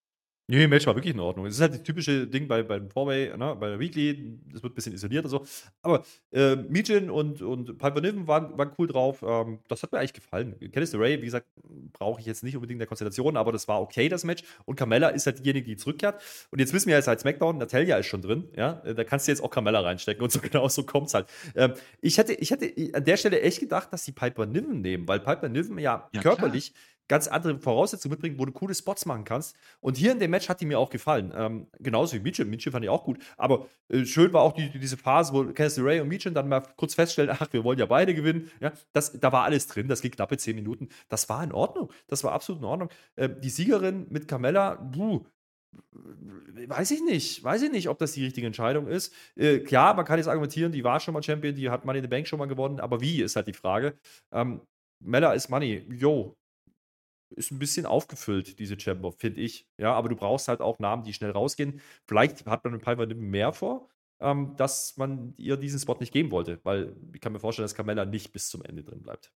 Nee, Match war wirklich in Ordnung. Es ist halt das typische Ding bei beim Four-Way, ne, bei der Weekly, das wird ein bisschen isoliert und so. Aber, äh, Michin und und Piper Niven waren waren cool drauf. Ähm, das hat mir eigentlich gefallen. Candice LeRae, wie gesagt, brauche ich jetzt nicht unbedingt in der Konstellation, aber das war okay, das Match. Und Carmella ist halt diejenige, die zurückkehrt. Und jetzt wissen wir ja seit SmackDown, Natalya ist schon drin, ja? Äh, Da kannst du jetzt auch Carmella reinstecken und so genau so kommt's halt. Ähm, ich hätte ich hätte an der Stelle echt gedacht, dass sie Piper Niven nehmen, weil Piper Niven ja Ja, klar. körperlich ganz andere Voraussetzungen mitbringt, wo du coole Spots machen kannst. Und hier in dem Match hat die mir auch gefallen. Ähm, genauso wie Meechin. Meechin fand ich auch gut. Aber äh, schön war auch die, die, diese Phase, wo Candice LeRae und Meechin dann mal kurz feststellen, ach, wir wollen ja beide gewinnen. Ja, das, da war alles drin. Das ging knappe zehn Minuten. Das war in Ordnung. Das war absolut in Ordnung. Ähm, die Siegerin mit Carmella, puh, weiß ich nicht. Weiß ich nicht, ob das die richtige Entscheidung ist. Äh, klar, man kann jetzt argumentieren, die war schon mal Champion, die hat Money in the Bank schon mal gewonnen. Aber wie, ist halt die Frage. Ähm, Mella ist Money. Yo, ist ein bisschen aufgefüllt, diese Chamber, finde ich. Ja, aber du brauchst halt auch Namen, die schnell rausgehen. Vielleicht hat man mit Piper Niven mehr vor, ähm, dass man ihr diesen Spot nicht geben wollte, weil ich kann mir vorstellen, dass Carmella nicht bis zum Ende drin bleibt.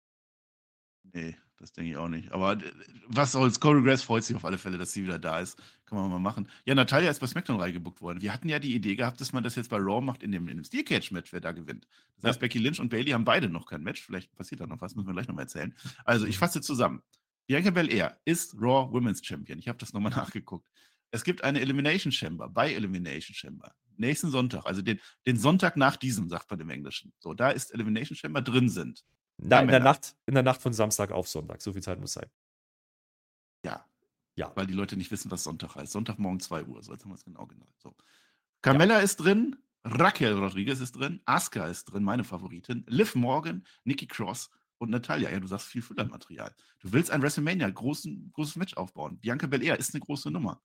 Nee, das denke ich auch nicht. Aber äh, was soll's? Corey Graves freut sich auf alle Fälle, dass sie wieder da ist. Kann man mal machen. Ja, Natalia ist bei SmackDown reingebuckt worden. Wir hatten ja die Idee gehabt, dass man das jetzt bei Raw macht in dem, in dem Steel Cage Match, wer da gewinnt. Das Ja. heißt, Becky Lynch und Bailey haben beide noch kein Match. Vielleicht passiert da noch was, müssen wir gleich nochmal erzählen. Also, ich fasse zusammen. Bianca Belair ist Raw Women's Champion. Ich habe das nochmal nachgeguckt. Es gibt eine Elimination Chamber bei Elimination Chamber. Nächsten Sonntag, also den, den Sonntag nach diesem, sagt man im Englischen. So, da ist Elimination Chamber drin sind. Na, in, der Carmella. Nacht, in der Nacht von Samstag auf Sonntag. So viel Zeit muss sein. Ja, Ja. weil die Leute nicht wissen, was Sonntag heißt. Sonntagmorgen zwei Uhr, so jetzt haben wir es genau genau. So. Carmella ist drin, Raquel Rodriguez ist drin, Asuka ist drin, meine Favoritin, Liv Morgan, Nikki Cross und Natalia. Ja, du sagst viel Füllermaterial. Du willst ein WrestleMania, großen, großes Match aufbauen. Bianca Belair ist eine große Nummer.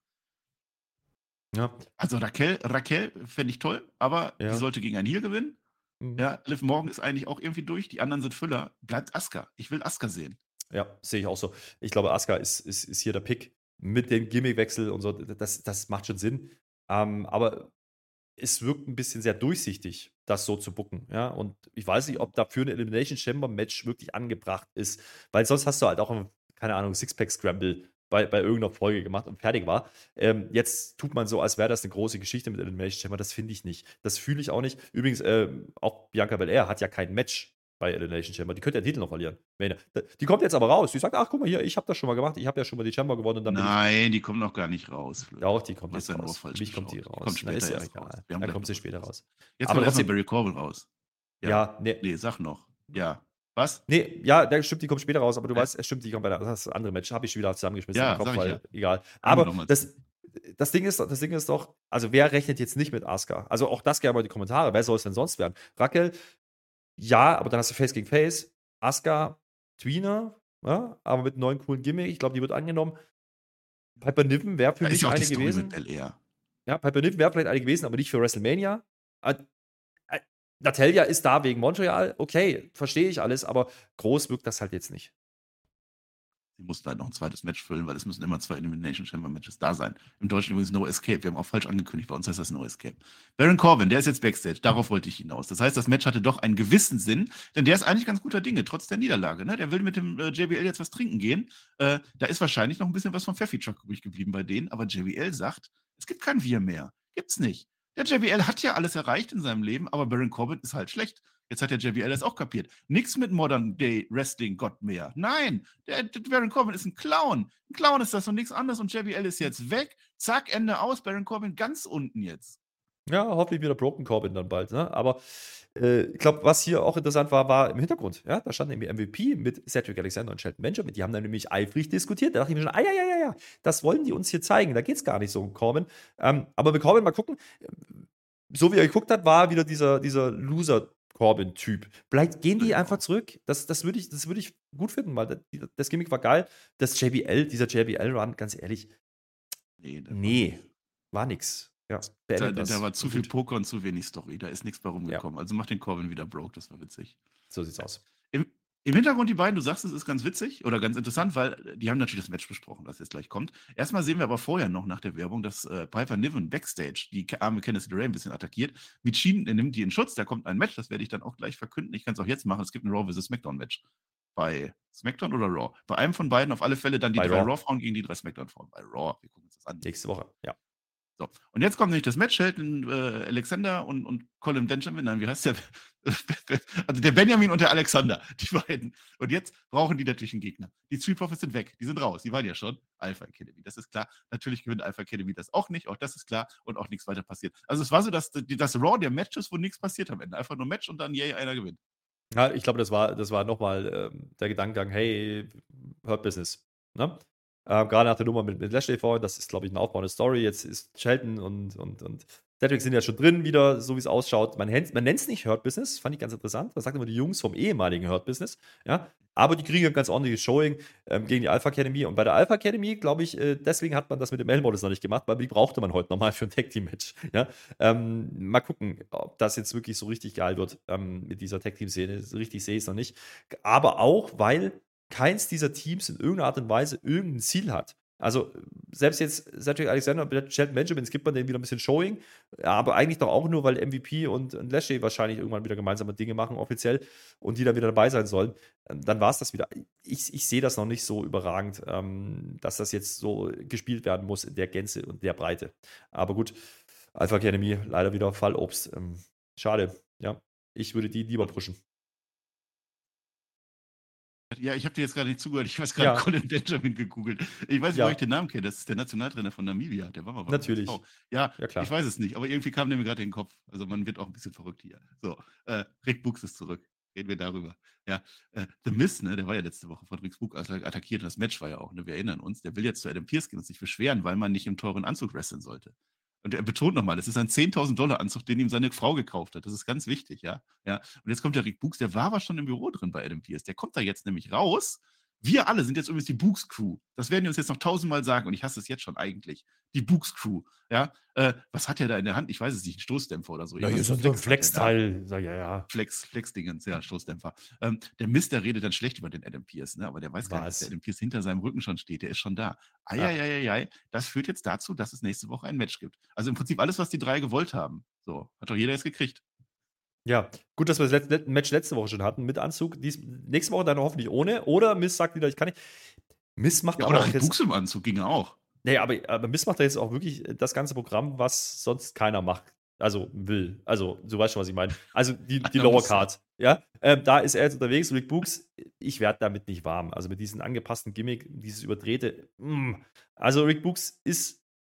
Ja. Also Raquel, Raquel fände ich toll, aber Ja. die sollte gegen einen Heel gewinnen. Mhm. Ja, Liv Morgan ist eigentlich auch irgendwie durch, die anderen sind Füller. Bleibt Asuka. Ich will Asuka sehen. Ja, sehe ich auch so. Ich glaube, Asuka ist, ist, ist hier der Pick mit dem Gimmickwechsel und so. Das, das macht schon Sinn. Ähm, aber es wirkt ein bisschen sehr durchsichtig, das so zu bucken. Ja? Und ich weiß nicht, ob dafür ein Elimination Chamber Match wirklich angebracht ist, weil sonst hast du halt auch, ein, keine Ahnung, Sixpack Scramble bei, bei irgendeiner Folge gemacht und fertig war. Ähm, jetzt tut man so, als wäre das eine große Geschichte mit Elimination Chamber. Das finde ich nicht. Das fühle ich auch nicht. Übrigens, ähm, auch Bianca Belair hat ja kein Match bei Elimination Chamber. Die könnte den Titel noch verlieren. Die kommt jetzt aber raus. Die sagt, ach, guck mal hier, ich habe das schon mal gemacht. Ich habe ja schon mal die Chamber gewonnen. Und dann bin Nein, die kommt noch gar nicht raus. ich, ja, auch die kommt Du hast jetzt ja nur raus. falsch Für mich kommt die geschaut. raus. Kommt Na, später ist ja erst egal. raus. Wir haben Dann gleich kommt sie noch später was. raus. Jetzt Aber kommt erstmal trotzdem- Barry Corbin raus. Ja, nee. Nee, sag noch. Ja. Was? Nee, ja, der stimmt, die kommt später raus, aber du Ja. weißt, es stimmt, die kommt bei der, das ist das andere Match. Habe ich schon wieder zusammengeschmissen Ja, im Kopf, sag ich weil ja. egal. Kommen wir Aber noch mal das, das, Ding ist, das Ding ist doch, also wer rechnet jetzt nicht mit Asuka? Also auch das gerne mal in die Kommentare. Wer soll es denn sonst werden? Raquel, ja, aber dann hast du Face gegen Face. Asuka, Tweener, ja, aber mit einem neuen coolen Gimmick. Ich glaube, die wird angenommen. Piper Niven wäre für Da ist mich ja auch die eine Story gewesen. mit Belair. Ja, Piper Niven wäre vielleicht eine gewesen, aber nicht für WrestleMania. Äh, äh, Natalia ist da wegen Montreal. Okay, verstehe ich alles, aber groß wirkt das halt jetzt nicht. Sie mussten halt noch ein zweites Match füllen, weil es müssen immer zwei Elimination Chamber Matches da sein. Im Deutschen übrigens No Escape. Wir haben auch falsch angekündigt, bei uns heißt das No Escape. Baron Corbin, der ist jetzt Backstage. Darauf wollte ich hinaus. Das heißt, das Match hatte doch einen gewissen Sinn, denn der ist eigentlich ganz guter Dinge, trotz der Niederlage. Ne? Der will mit dem äh, J B L jetzt was trinken gehen. Äh, da ist wahrscheinlich noch ein bisschen was vom Pfeffi Truck übrig geblieben bei denen, aber J B L sagt, es gibt kein Wir mehr. Gibt's nicht. Der J B L hat ja alles erreicht in seinem Leben, aber Baron Corbin ist halt schlecht. Jetzt hat der J B L das auch kapiert. Nichts mit Modern Day Wrestling Gott mehr. Nein, der, der Baron Corbin ist ein Clown. Ein Clown ist das und nichts anderes und J B L ist jetzt weg. Zack, Ende aus. Baron Corbin ganz unten jetzt. Ja, hoffentlich wieder Broken Corbin dann bald. Ne? Aber äh, ich glaube, was hier auch interessant war, war im Hintergrund. Ja? Da stand nämlich M V P mit Cedric Alexander und Shelton Benjamin. Die haben dann nämlich eifrig diskutiert. Da dachte ich mir schon, ah ja, ja, ja, ja, das wollen die uns hier zeigen. Da geht es gar nicht so um Corbin. Ähm, aber bei Corbin mal gucken. So wie er geguckt hat, war wieder dieser, dieser Loser-Corbin-Typ. Vielleicht gehen die einfach zurück. Das, das würde ich, das würd ich gut finden, weil das, das Gimmick war geil. Das J B L, dieser J B L-Run, ganz ehrlich, Nee, das nee, war nix. Ja, Da, beendet da, das. da war zu Gut. viel Poker und zu wenig Story. Da ist nichts bei rumgekommen. Also mach den Corbin wieder broke, das war witzig. So sieht's aus. Im, Im Hintergrund die beiden, du sagst, es ist ganz witzig oder ganz interessant, weil die haben natürlich das Match besprochen, das jetzt gleich kommt. Erstmal sehen wir aber vorher noch nach der Werbung, dass äh, Piper Niven backstage die arme Candice LeRae ein bisschen attackiert. Michin nimmt die in Schutz, da kommt ein Match, das werde ich dann auch gleich verkünden. Ich kann es auch jetzt machen, es gibt ein Raw versus SmackDown Match. Bei SmackDown oder Raw? Bei einem von beiden auf alle Fälle dann die Bei drei Raw. Raw-Frauen gegen die drei SmackDown-Frauen. Bei Raw, wir gucken uns das an. Nächste Woche, ja. So. Und jetzt kommt nämlich das Match, Shelton äh, Alexander und, und Colin Benjamin, nein, wie heißt der? Also der Benjamin und der Alexander, die beiden. Und jetzt brauchen die natürlich einen Gegner. Die Street Profits sind weg, die sind raus, die waren ja schon. Alpha Academy, das ist klar. Natürlich gewinnt Alpha Academy das auch nicht, auch das ist klar und auch nichts weiter passiert. Also es war so, dass das Raw der Matches, wo nichts passiert am Ende. Einfach nur Match und dann yay, einer gewinnt. Ja, ich glaube, das war, das war nochmal ähm, der Gedankengang, hey, Hurt Business. Ne? Ähm, gerade nach der Nummer mit, mit Lashley vorhin, das ist, glaube ich, eine aufbauende Story. Jetzt ist Shelton und, und, und Cedric sind ja schon drin wieder, so wie es ausschaut. Man, man nennt es nicht Hurt Business, fand ich ganz interessant. Das sagt immer die Jungs vom ehemaligen Hurt Business. Ja? Aber die kriegen ein ganz ordentliches Showing ähm, gegen die Alpha Academy. Und bei der Alpha Academy, glaube ich, äh, deswegen hat man das mit dem L-Modus noch nicht gemacht, weil die brauchte man heute nochmal für ein Tag-Team-Match. Ja? Ähm, mal gucken, ob das jetzt wirklich so richtig geil wird ähm, mit dieser Tag-Team-Szene. So richtig sehe ich es noch nicht. Aber auch, weil keins dieser Teams in irgendeiner Art und Weise irgendein Ziel hat. Also selbst jetzt Cedric Alexander und Shelton Benjamin, es gibt man denen wieder ein bisschen Showing, aber eigentlich doch auch nur, weil M V P und, und Lashley wahrscheinlich irgendwann wieder gemeinsame Dinge machen, offiziell, und die dann wieder dabei sein sollen. Dann war es das wieder. Ich, ich sehe das noch nicht so überragend, ähm, dass das jetzt so gespielt werden muss in der Gänze und der Breite. Aber gut, Alpha Academy leider wieder Fallobst. Ähm, schade, ja. Ich würde die lieber pushen. Ja, ich habe dir jetzt gerade nicht zugehört. Ich habe gerade Ja. Colin Benjamin gegoogelt. Ich weiß nicht, Ja. wo ich den Namen kenne. Das ist der Nationaltrainer von Namibia. Der war mal bei Natürlich. uns. Oh. Ja, Ja, klar. ich weiß es nicht. Aber irgendwie kam der mir gerade in den Kopf. Also man wird auch ein bisschen verrückt hier. So, äh, Rick Books ist zurück. Reden wir darüber. Ja, äh, The Miz, ne, der war ja letzte Woche von Rick Books attackiert. Und das Match war ja auch, ne, wir erinnern uns. Der will jetzt zu Adam Pearce gehen und sich beschweren, weil man nicht im teuren Anzug wresteln sollte. Und er betont nochmal, das ist ein zehntausend Dollar Anzug, den ihm seine Frau gekauft hat. Das ist ganz wichtig, ja. ja. Und jetzt kommt der Rick Books, der war aber schon im Büro drin bei Adam Pearce. Der kommt da jetzt nämlich raus. Wir alle sind jetzt übrigens die Books Crew. Das werden die uns jetzt noch tausendmal sagen und ich hasse es jetzt schon eigentlich. Die Books Crew. Ja, äh, was hat er da in der Hand? Ich weiß es nicht, ein Stoßdämpfer oder so. Ja, Irgendwas so mit ein Flex hat er da. Flexteil. Ja, ja, ja. Flex, Flex-Dingens, ja, Stoßdämpfer. Ähm, der Mist, der redet dann schlecht über den Adam Pearce, ne? Aber der weiß gar nicht, dass Was? der Adam Pearce hinter seinem Rücken schon steht. Der ist schon da. Ja. Eieieiei, das führt jetzt dazu, dass es nächste Woche ein Match gibt. Also im Prinzip alles, was die drei gewollt haben. So, hat doch jeder jetzt gekriegt. Ja, gut, dass wir das letzte Match letzte Woche schon hatten mit Anzug. Dies, nächste Woche dann hoffentlich ohne. Oder Miss sagt wieder, ich kann nicht. Miss macht Ja, aber oder auch Rick jetzt. Books im Anzug ging auch. Nee, aber, aber Miss macht da jetzt auch wirklich das ganze Programm, was sonst keiner macht. Also will. Also, du weißt schon, was ich meine. Also die, die Einer Lower muss Card. Ja, ähm, da ist er jetzt unterwegs. Rick Books, ich werde damit nicht warm. Also mit diesem angepassten Gimmick, dieses überdrehte. Mm. Also Rick Books ist.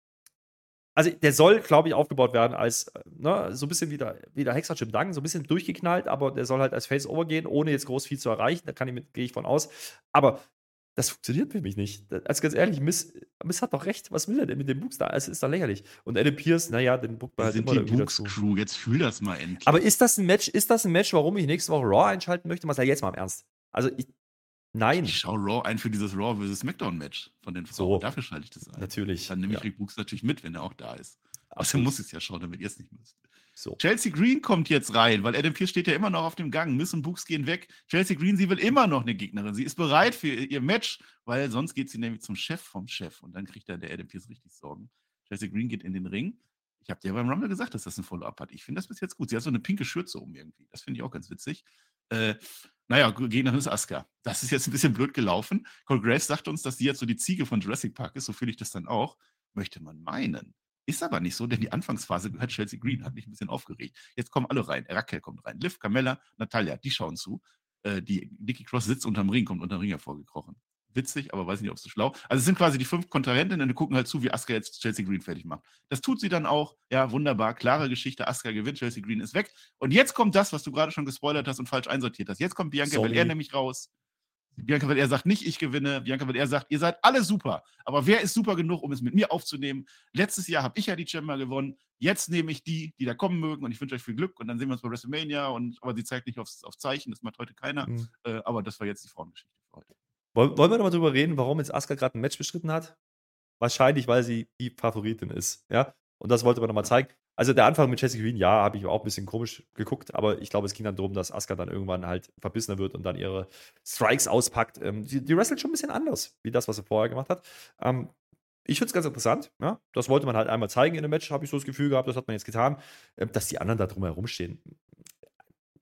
Also der soll, glaube ich, aufgebaut werden als, ne, so ein bisschen wie der, wie der Hexer Jim Duggan, so ein bisschen durchgeknallt, aber der soll halt als Face-Over gehen, ohne jetzt groß viel zu erreichen. Da kann ich mit, gehe ich von aus. Aber das funktioniert für mich nicht. Also ganz ehrlich, Miss, Miss hat doch recht. Was will er denn mit dem Books da? Es ist doch lächerlich. Und Adam Pearce, naja, den buckt man Wir halt sind immer die irgendwie Books dazu. Crew. Jetzt fühl das mal endlich. Aber ist das ein Match, ist das ein Match, warum ich nächste Woche Raw einschalten möchte? Was ja jetzt mal im Ernst. Also ich, nein. Ich schaue Raw ein für dieses Raw versus SmackDown Match von den Frauen. So. Dafür schalte ich das ein. Natürlich. Dann nehme ich Ja. Rick Books natürlich mit, wenn er auch da ist. Außerdem Absolut. muss ich es ja schauen, damit ihr es nicht müsst. So. Chelsea Green kommt jetzt rein, weil Adam Pearce steht ja immer noch auf dem Gang. Miss und Books gehen weg. Chelsea Green, sie will immer noch eine Gegnerin. Sie ist bereit für ihr Match, weil sonst geht sie nämlich zum Chef vom Chef. Und dann kriegt dann der Adam Pearce richtig Sorgen. Chelsea Green geht in den Ring. Ich habe dir beim Rumble gesagt, dass das ein Follow-up hat. Ich finde das bis jetzt gut. Sie hat so eine pinke Schürze um irgendwie. Das finde ich auch ganz witzig. Äh, naja, Gegnerin ist Asuka. Das ist jetzt ein bisschen blöd gelaufen. Cole Graves sagt uns, dass sie jetzt so die Ziege von Jurassic Park ist. So fühle ich das dann auch. Möchte man meinen. Ist aber nicht so, denn die Anfangsphase gehört Chelsea Green, hat mich ein bisschen aufgeregt. Jetzt kommen alle rein. Raquel kommt rein. Liv, Carmella, Natalia, die schauen zu. Äh, die Nikki Cross sitzt unterm Ring, kommt unterm Ring hervorgekrochen. Witzig, aber weiß nicht, ob es so schlau. Also es sind quasi die fünf Kontrahentinnen, die gucken halt zu, wie Asuka jetzt Chelsea Green fertig macht. Das tut sie dann auch. Ja, wunderbar. Klare Geschichte. Asuka gewinnt, Chelsea Green ist weg. Und jetzt kommt das, was du gerade schon gespoilert hast und falsch einsortiert hast. Jetzt kommt Bianca Sorry. Belair nämlich raus. Bianca Belair sagt nicht, ich gewinne. Bianca Belair sagt, ihr seid alle super. Aber wer ist super genug, um es mit mir aufzunehmen? Letztes Jahr habe ich ja die Chamber gewonnen. Jetzt nehme ich die, die da kommen mögen. Und ich wünsche euch viel Glück. Und dann sehen wir uns bei WrestleMania. Und, aber sie zeigt nicht aufs, auf Zeichen. Das macht heute keiner. Mhm. Äh, aber das war jetzt die Frauengeschichte für heute. Wollen wollen wir noch mal drüber reden, warum jetzt Asuka gerade ein Match bestritten hat? Wahrscheinlich, weil sie die Favoritin ist. Ja? Und das wollte man noch mal zeigen. Also der Anfang mit Chelsea Green, ja, habe ich auch ein bisschen komisch geguckt, aber ich glaube, es ging dann darum, dass Asuka dann irgendwann halt verbissener wird und dann ihre Strikes auspackt. Ähm, die, die wrestelt schon ein bisschen anders, wie das, was sie vorher gemacht hat. Ähm, ich finde es ganz interessant. Ja? Das wollte man halt einmal zeigen in einem Match, habe ich so das Gefühl gehabt, das hat man jetzt getan. Ähm, dass die anderen da drumherum stehen,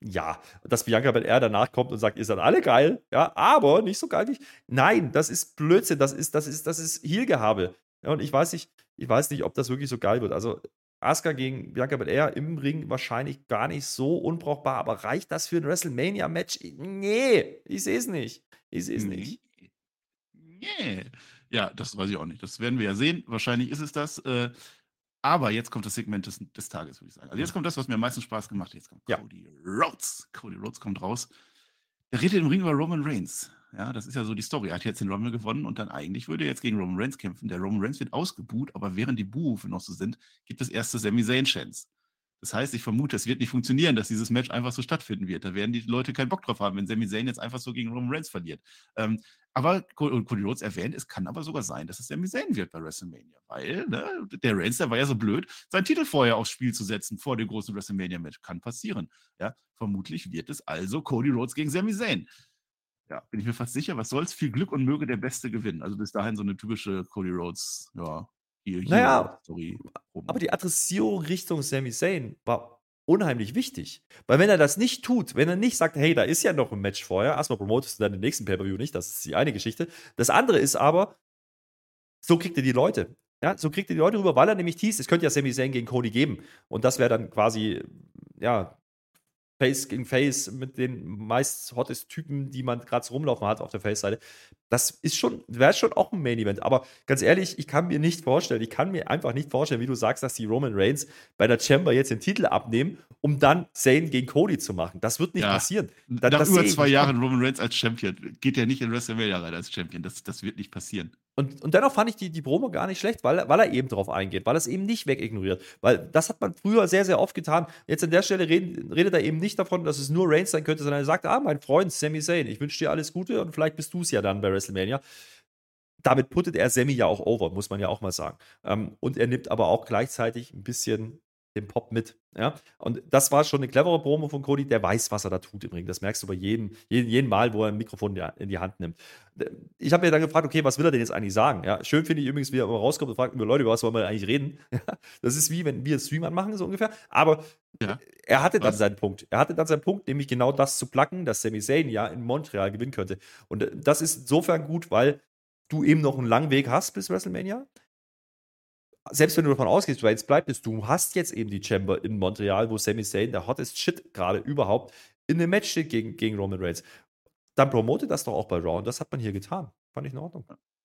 ja, dass Bianca Belair danach kommt und sagt, ihr seid alle geil, ja, aber nicht so geil wie ich. Nein, das ist Blödsinn, das ist, das ist, das ist Heel-Gehabe. Ja, und ich weiß nicht, ich weiß nicht, ob das wirklich so geil wird. Also Asuka gegen Bianca Belair im Ring wahrscheinlich gar nicht so unbrauchbar, aber reicht das für ein WrestleMania-Match? Nee, ich sehe es nicht. Ich sehe es nicht. Nee. Ja, das weiß ich auch nicht. Das werden wir ja sehen. Wahrscheinlich ist es das. Äh, aber jetzt kommt das Segment des, des Tages, würde ich sagen. Also jetzt kommt das, was mir am meisten Spaß gemacht hat. Jetzt kommt Ja. Cody Rhodes. Cody Rhodes kommt raus. Der redet im Ring über Roman Reigns. Ja, das ist ja so die Story. Er hat jetzt den Rumble gewonnen und dann eigentlich würde er jetzt gegen Roman Reigns kämpfen. Der Roman Reigns wird ausgebuht, aber während die Buhrufe noch so sind, gibt es erste Sami Zayn-Chants. Das heißt, ich vermute, es wird nicht funktionieren, dass dieses Match einfach so stattfinden wird. Da werden die Leute keinen Bock drauf haben, wenn Sami Zayn jetzt einfach so gegen Roman Reigns verliert. Ähm, aber Cody Rhodes erwähnt, es kann aber sogar sein, dass es Sami Zayn wird bei WrestleMania. Weil ne, der Reigns, der war ja so blöd, seinen Titel vorher aufs Spiel zu setzen, vor dem großen WrestleMania-Match. Kann passieren. Ja, vermutlich wird es also Cody Rhodes gegen Sami Zayn. Ja, bin ich mir fast sicher. Was soll's? Viel Glück und möge der Beste gewinnen. Also bis dahin so eine typische Cody Rhodes, ja, hier, Naja, Story. aber die Adressierung Richtung Sami Zayn war unheimlich wichtig. Weil wenn er das nicht tut, wenn er nicht sagt, hey, da ist ja noch ein Match vorher, erstmal promotest du dann den nächsten Pay-Per-View nicht, das ist die eine Geschichte. Das andere ist aber, so kriegt er die Leute. Ja, so kriegt er die Leute rüber, weil er nämlich hieß, es könnte ja Sami Zayn gegen Cody geben. Und das wäre dann quasi, ja, Face gegen Face mit den meist hottest Typen, die man gerade so rumlaufen hat auf der Face-Seite. Das ist schon, wäre schon auch ein Main-Event. Aber ganz ehrlich, ich kann mir nicht vorstellen, ich kann mir einfach nicht vorstellen, wie du sagst, dass die Roman Reigns bei der Chamber jetzt den Titel abnehmen, um dann Zayn gegen Cody zu machen. Das wird nicht Ja. passieren. Da, Nach das über sehe ich zwei nicht. Jahren Roman Reigns als Champion geht er nicht in WrestleMania rein als Champion. Das, das wird nicht passieren. Und, und dennoch fand ich die, die Promo gar nicht schlecht, weil, weil er eben drauf eingeht, weil er es eben nicht wegignoriert. Weil das hat man früher sehr, sehr oft getan. Jetzt an der Stelle reden, redet er eben nicht davon, dass es nur Reigns sein könnte, sondern er sagt, ah, mein Freund Sami Zayn, ich wünsche dir alles Gute und vielleicht bist du es ja dann bei WrestleMania. Damit puttet er Sami ja auch over, muss man ja auch mal sagen. Ähm, und er nimmt aber auch gleichzeitig ein bisschen den Pop mit. Ja? Und das war schon eine clevere Promo von Cody, der weiß, was er da tut im Ring. Das merkst du bei jedem, jedem, jedem Mal, wo er ein Mikrofon in die Hand nimmt. Ich habe mir dann gefragt, okay, was will er denn jetzt eigentlich sagen? Ja, schön finde ich übrigens, wie er immer rauskommt und fragt mir, Leute, über was wollen wir eigentlich reden? Das ist wie, wenn wir einen Stream anmachen, so ungefähr. Aber Ja. er hatte dann Was? seinen Punkt. Er hatte dann seinen Punkt, nämlich genau das zu placken, dass Sami Zayn ja in Montreal gewinnen könnte. Und das ist insofern gut, weil du eben noch einen langen Weg hast bis WrestleMania. Selbst wenn du davon ausgehst, weil jetzt bleibt es, du hast jetzt eben die Chamber in Montreal, wo Sami Zayn, der hottest Shit gerade überhaupt, in einem Match steht gegen, gegen Roman Reigns. Dann promote das doch auch bei Raw. Und das hat man hier getan. Fand ich in Ordnung.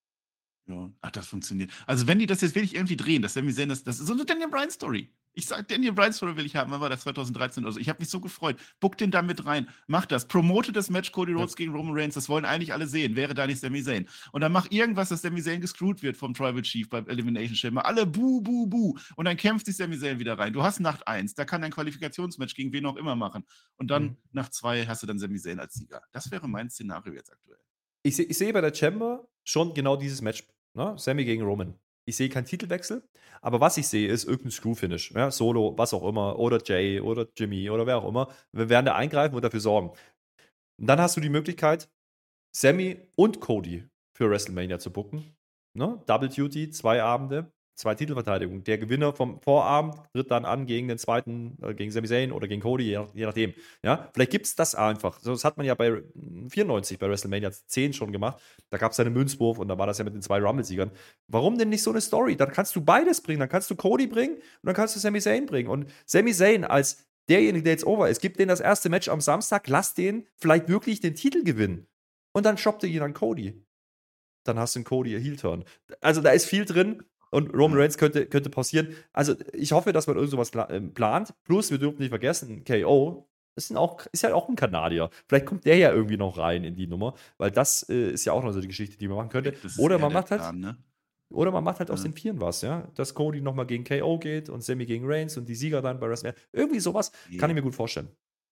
Ja. Ach, das funktioniert. Also, wenn die das jetzt wirklich irgendwie drehen, dass Sami Zayn, das, das ist so eine Daniel Bryan Story. Ich sag, Daniel Bryan Story will ich haben. Wann war das? zwanzig dreizehn oder so. Ich habe mich so gefreut. Book den da mit rein. Mach das. Promote das Match Cody Rhodes ja. gegen Roman Reigns. Das wollen eigentlich alle sehen. Wäre da nicht Sami Zayn. Und dann mach irgendwas, dass Sami Zayn gescrewt wird vom Tribal Chief beim Elimination Chamber. Alle buh, buh, buh. Und dann kämpft sich Sami Zayn wieder rein. Du hast Nacht eins. Da kann ein Qualifikationsmatch gegen wen auch immer machen. Und dann mhm. Nacht zwei hast du dann Sami Zayn als Sieger. Das wäre mein Szenario jetzt aktuell. Ich, seh, ich sehe bei der Chamber schon genau dieses Match. Ne? Sami gegen Roman. Ich sehe keinen Titelwechsel, aber was ich sehe, ist irgendein Screw-Finish. Ja? Solo, was auch immer, oder Jay oder Jimmy oder wer auch immer. Wir werden da eingreifen und dafür sorgen. Und dann hast du die Möglichkeit, Sami und Cody für WrestleMania zu booken. Ne? Double Duty, zwei Abende, zwei Titelverteidigungen. Der Gewinner vom Vorabend tritt dann an gegen den zweiten, äh, gegen Sami Zayn oder gegen Cody, je, nach, je nachdem. Ja? Vielleicht gibt es das einfach. Das hat man ja bei vierundneunzig, bei WrestleMania zehn schon gemacht. Da gab es einen Münzwurf und da war das ja mit den zwei Rumble-Siegern. Warum denn nicht so eine Story? Dann kannst du beides bringen. Dann kannst du Cody bringen und dann kannst du Sami Zayn bringen. Und Sami Zayn als derjenige, der jetzt over ist, gibt denen das erste Match am Samstag, lass den vielleicht wirklich den Titel gewinnen. Und dann shoppt er ihn an Cody. Dann hast du einen Cody Heel-Turn. Also da ist viel drin. Und Roman Reigns könnte, könnte pausieren. Also ich hoffe, dass man irgend sowas plant. Plus, wir dürfen nicht vergessen, K O ist, auch, ist ja auch ein Kanadier. Vielleicht kommt der ja irgendwie noch rein in die Nummer. Weil das äh, ist ja auch noch so die Geschichte, die man machen könnte. Oder man macht halt Plan, ne? Oder man macht halt aus ja. den Vieren was, ja. Dass Cody nochmal gegen K O geht und Sami gegen Reigns und die Sieger dann bei WrestleMania. Irgendwie sowas ja. kann ich mir gut vorstellen.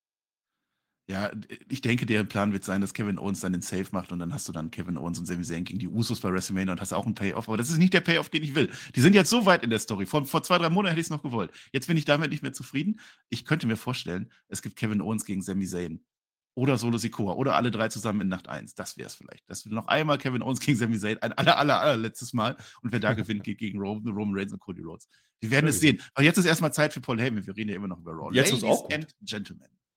Ja, ich denke, der Plan wird sein, dass Kevin Owens dann den Save macht und dann hast du dann Kevin Owens und Sami Zayn gegen die Usos bei WrestleMania und hast auch einen Payoff. Aber das ist nicht der Payoff, den ich will. Die sind jetzt so weit in der Story. Vor, vor zwei, drei Monaten hätte ich es noch gewollt. Jetzt bin ich damit nicht mehr zufrieden. Ich könnte mir vorstellen, es gibt Kevin Owens gegen Sami Zayn. Oder Solo Sikoa. Oder alle drei zusammen in Nacht eins. Das wäre es vielleicht. Das wird noch einmal Kevin Owens gegen Sami Zayn. Ein aller, aller, aller letztes Mal. Und wer da gewinnt, geht gegen Roman, Roman Reigns und Cody Rhodes. Wir werden es sehen. Aber jetzt ist erstmal Zeit für Paul Heyman. Wir reden ja immer noch über Raw. Jetzt ist auch and Gentlemen.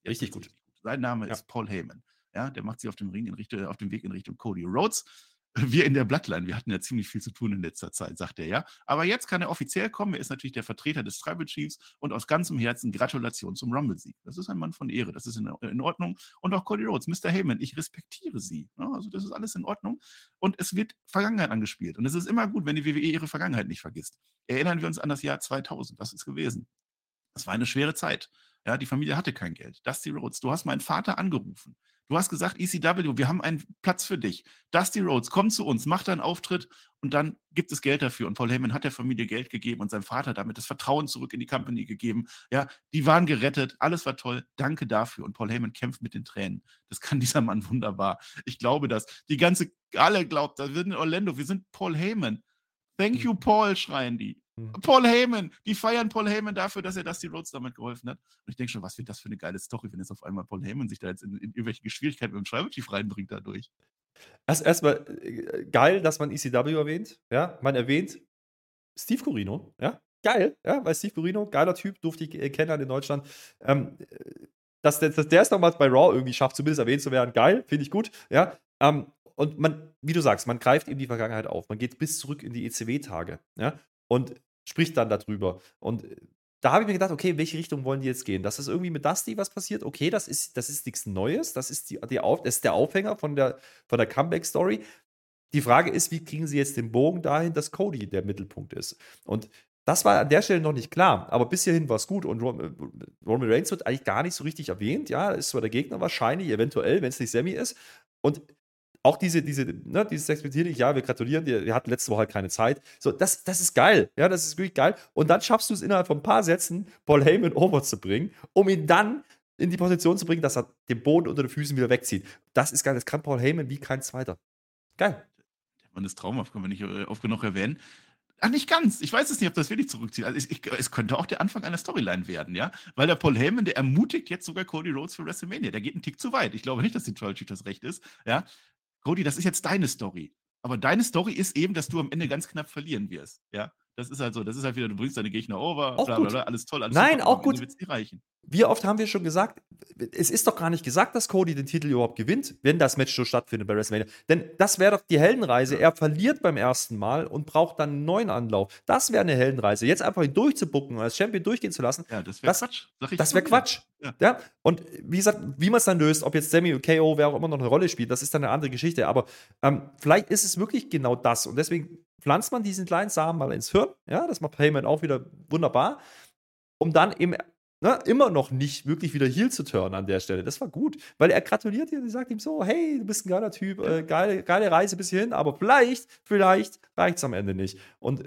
Richtig gut. Sein Name Ja. ist Paul Heyman. Ja, der macht sich auf dem Ring in Richtung, auf dem Weg in Richtung Cody Rhodes. Wir in der Bloodline, wir hatten ja ziemlich viel zu tun in letzter Zeit, sagt er ja. Aber jetzt kann er offiziell kommen. Er ist natürlich der Vertreter des Tribal Chiefs und aus ganzem Herzen Gratulation zum Rumble-Sieg. Das ist ein Mann von Ehre, das ist in, in Ordnung. Und auch Cody Rhodes, Mister Heyman, ich respektiere Sie. Ja, also das ist alles in Ordnung. Und es wird Vergangenheit angespielt. Und es ist immer gut, wenn die W W E ihre Vergangenheit nicht vergisst. Erinnern wir uns an das Jahr zweitausend. Was ist gewesen? Das war eine schwere Zeit. Ja, die Familie hatte kein Geld. Dusty Rhodes, du hast meinen Vater angerufen. Du hast gesagt, E C W, wir haben einen Platz für dich. Dusty Rhodes, komm zu uns, mach deinen Auftritt und dann gibt es Geld dafür. Und Paul Heyman hat der Familie Geld gegeben und seinem Vater damit das Vertrauen zurück in die Company gegeben. Ja, die waren gerettet, alles war toll. Danke dafür. Und Paul Heyman kämpft mit den Tränen. Das kann dieser Mann wunderbar. Ich glaube das. Die ganze, alle glaubt, wir sind in Orlando, wir sind Paul Heyman. Thank you, Paul, schreien die. Paul Heyman, die feiern Paul Heyman dafür, dass er Dusty Rhodes damit geholfen hat. Und ich denke schon, was wird das für eine geile Story, wenn jetzt auf einmal Paul Heyman sich da jetzt in, in irgendwelche Schwierigkeiten mit dem Tribal Chief reinbringt dadurch. Erst erstmal äh, geil, dass man E C W erwähnt. Ja, man erwähnt Steve Corino. Ja, geil. Ja, weil Steve Corino, geiler Typ, durfte ich äh, kennenlernen in Deutschland. Ähm, dass, der, dass der es nochmals bei Raw irgendwie schafft, zumindest erwähnt zu werden, geil, finde ich gut. Ja, ähm, und man, wie du sagst, man greift eben die Vergangenheit auf. Man geht bis zurück in die E C W-Tage. Ja, und spricht dann darüber. Und da habe ich mir gedacht, okay, in welche Richtung wollen die jetzt gehen? Dass das irgendwie mit Dusty was passiert, okay, das ist, das ist nichts Neues, das ist, die, die Auf, das ist der Aufhänger von der, von der Comeback-Story. Die Frage ist, wie kriegen sie jetzt den Bogen dahin, dass Cody der Mittelpunkt ist? Und das war an der Stelle noch nicht klar, aber bis hierhin war es gut und Roman Reigns wird eigentlich gar nicht so richtig erwähnt, ja, ist zwar der Gegner wahrscheinlich, eventuell, wenn es nicht Sammy ist. Und auch diese, diese, ne, dieses Experimentieren, ja, wir gratulieren dir, wir hatten letzte Woche halt keine Zeit. So, das, das ist geil. Ja, das ist wirklich geil. Und dann schaffst du es innerhalb von ein paar Sätzen, Paul Heyman over zu bringen, um ihn dann in die Position zu bringen, dass er den Boden unter den Füßen wieder wegzieht. Das ist geil. Das kann Paul Heyman wie kein zweiter. Geil. Der Mann ist traumhaft, können wir nicht äh, oft genug erwähnen. Ach, nicht ganz. Ich weiß es nicht, ob das wirklich zurückzieht. Also ich, ich, es könnte auch der Anfang einer Storyline werden, ja? Weil der Paul Heyman, der ermutigt jetzt sogar Cody Rhodes für WrestleMania. Der geht einen Tick zu weit. Ich glaube nicht, dass die Tribal Chief das Recht ist, ja? Cody, das ist jetzt deine Story. Aber deine Story ist eben, dass du am Ende ganz knapp verlieren wirst. Ja, das ist halt so. Das ist halt wieder, du bringst deine Gegner over, auch bla, gut. Bla, bla, alles toll, alles Nein, super, auch am gut. Ende wird's nicht reichen. Wie oft haben wir schon gesagt, es ist doch gar nicht gesagt, dass Cody den Titel überhaupt gewinnt, wenn das Match so stattfindet bei WrestleMania. Denn das wäre doch die Heldenreise. Er verliert beim ersten Mal und braucht dann einen neuen Anlauf. Das wäre eine Heldenreise. Jetzt einfach ihn durchzubucken und als Champion durchgehen zu lassen. Ja, das wäre Quatsch. Sag ich das wäre Quatsch. Ja. Ja. Und wie gesagt, wie man es dann löst, ob jetzt Sammy und K O wer auch immer noch eine Rolle spielt, das ist dann eine andere Geschichte. Aber ähm, vielleicht ist es wirklich genau das. Und deswegen pflanzt man diesen kleinen Samen mal ins Hirn. Ja, das macht Heyman auch wieder wunderbar. Um dann eben Ne, immer noch nicht wirklich wieder Heel zu turnen an der Stelle. Das war gut, weil er gratuliert dir und sagt ihm so, hey, du bist ein geiler Typ, äh, geile, geile Reise bis hierhin, aber vielleicht, vielleicht reicht es am Ende nicht. Und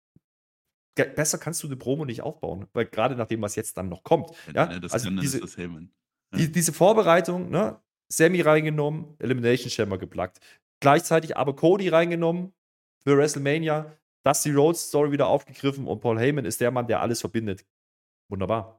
äh, besser kannst du eine Promo nicht aufbauen, weil gerade nach dem, was jetzt dann noch kommt. Ja, ja, das also kann, diese, das ist das Heyman. Ja. Die, diese Vorbereitung, ne, Sammy reingenommen, Elimination Chamber geplagt. Gleichzeitig aber Cody reingenommen für WrestleMania, Dusty Rhodes Story wieder aufgegriffen und Paul Heyman ist der Mann, der alles verbindet. Wunderbar.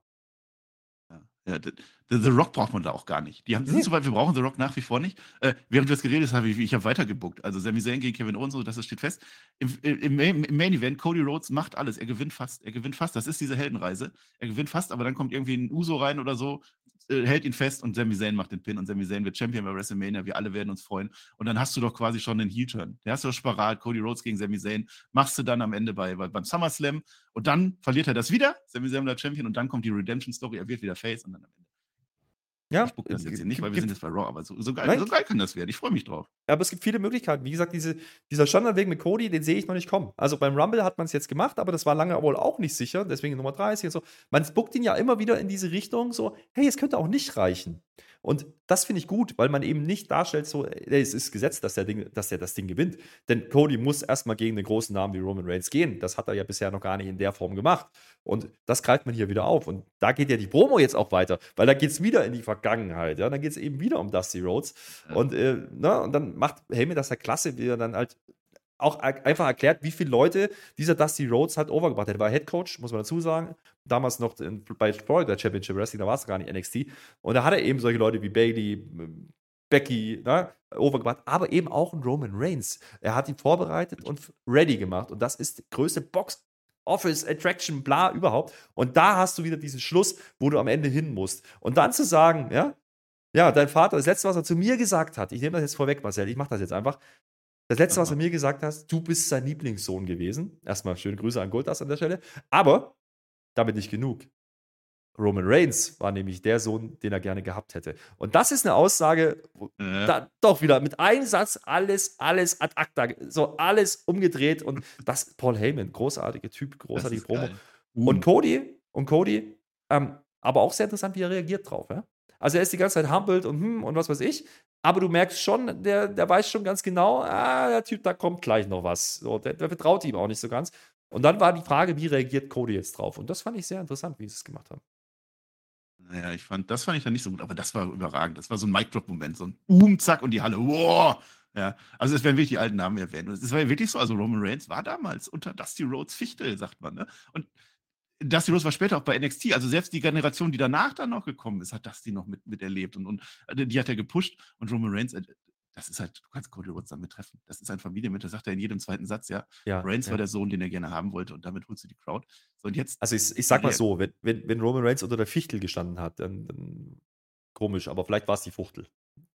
Ja, The, The Rock braucht man da auch gar nicht. Die haben, sind nee. so weit, wir brauchen The Rock nach wie vor nicht. Äh, während wir das geredet haben, ich, ich habe weitergebuckt. Also Sami Zayn gegen Kevin Owens, das steht fest. Im, im, Im Main Event, Cody Rhodes macht alles. Er gewinnt fast. Er gewinnt fast. Das ist diese Heldenreise. Er gewinnt fast, aber dann kommt irgendwie ein Uso rein oder so, äh, hält ihn fest und Sami Zayn macht den Pin und Sami Zayn wird Champion bei WrestleMania. Wir alle werden uns freuen. Und dann hast du doch quasi schon den Heel-Turn. Der hast du doch sparat. Cody Rhodes gegen Sami Zayn. Machst du dann am Ende bei, bei, beim SummerSlam und dann verliert er das wieder. Sami Zayn bleibt Champion und dann kommt die Redemption-Story. Er wird wieder Face und dann am Ende. Ja, ich gucke das jetzt hier nicht, weil wir sind jetzt bei Raw, aber so, so, geil, Nein. so geil kann das werden. Ich freue mich drauf. Ja, aber es gibt viele Möglichkeiten. Wie gesagt, diese, dieser Standardweg mit Cody, den sehe ich noch nicht kommen. Also beim Rumble hat man es jetzt gemacht, aber das war lange wohl auch nicht sicher. Deswegen Nummer dreißig und so. Man bookt ihn ja immer wieder in diese Richtung, so, hey, es könnte auch nicht reichen. Und das finde ich gut, weil man eben nicht darstellt, so, ey, es ist gesetzt, dass der, Ding, dass der das Ding gewinnt. Denn Cody muss erstmal gegen einen großen Namen wie Roman Reigns gehen. Das hat er ja bisher noch gar nicht in der Form gemacht. Und das greift man hier wieder auf. Und da geht ja die Promo jetzt auch weiter, weil da geht es wieder in die Vergangenheit. Ja? Dann geht es eben wieder um Dusty Rhodes. Ja. Und, äh, na, und dann macht Heyman das ja klasse, wie er dann halt auch einfach erklärt, wie viele Leute dieser Dusty Rhodes halt overgebracht hat. Er war Headcoach, muss man dazu sagen. Damals noch in, bei Florida Championship Wrestling, da war es gar nicht N X T. Und da hat er eben solche Leute wie Bayley, Becky, ne, overgebracht, aber eben auch ein Roman Reigns. Er hat ihn vorbereitet und ready gemacht. Und das ist die größte Box Office, Attraction, bla, überhaupt. Und da hast du wieder diesen Schluss, wo du am Ende hin musst. Und dann zu sagen, ja, ja, dein Vater, das Letzte, was er zu mir gesagt hat, ich nehme das jetzt vorweg, Marcel, ich mache das jetzt einfach. Das Letzte, was er mir gesagt hat, du bist sein Lieblingssohn gewesen. Erstmal schöne Grüße an Goldust an der Stelle. Aber damit nicht genug. Roman Reigns war nämlich der Sohn, den er gerne gehabt hätte. Und das ist eine Aussage, Äh. da, doch wieder mit einem Satz alles, alles ad acta, so alles umgedreht. Und das, Paul Heyman, großartiger Typ, großartige Promo. Geil. Und Cody, und Cody, ähm, aber auch sehr interessant, wie er reagiert drauf. Ja? Also er ist die ganze Zeit humbled und hm und was weiß ich. Aber du merkst schon, der, der weiß schon ganz genau, ah, der Typ, da kommt gleich noch was. So, der, der vertraut ihm auch nicht so ganz. Und dann war die Frage, wie reagiert Cody jetzt drauf? Und das fand ich sehr interessant, wie sie es gemacht haben. Naja, ich fand, das fand ich dann nicht so gut, aber das war überragend. Das war so ein Mic-Drop-Moment, so ein Boom, zack und die Halle, wow! Ja, also es werden wirklich die alten Namen erwähnt. Und es war ja wirklich so, also Roman Reigns war damals unter Dusty Rhodes Fichte, sagt man, ne? Und Dusty Rhodes war später auch bei N X T, also selbst die Generation, die danach dann noch gekommen ist, hat Dusty noch mit, miterlebt und, und die hat er gepusht und Roman Reigns, das ist halt, du kannst Cody Rhodes damit treffen. Das ist ein Familienmitglied, das sagt er in jedem zweiten Satz, ja. Ja, Reigns ja. war der Sohn, den er gerne haben wollte und damit holst du die Crowd. So, und jetzt, Also ich, ich sag mal so, wenn, wenn, wenn Roman Reigns unter der Fichtel gestanden hat, dann, dann komisch, aber vielleicht war es die Fuchtel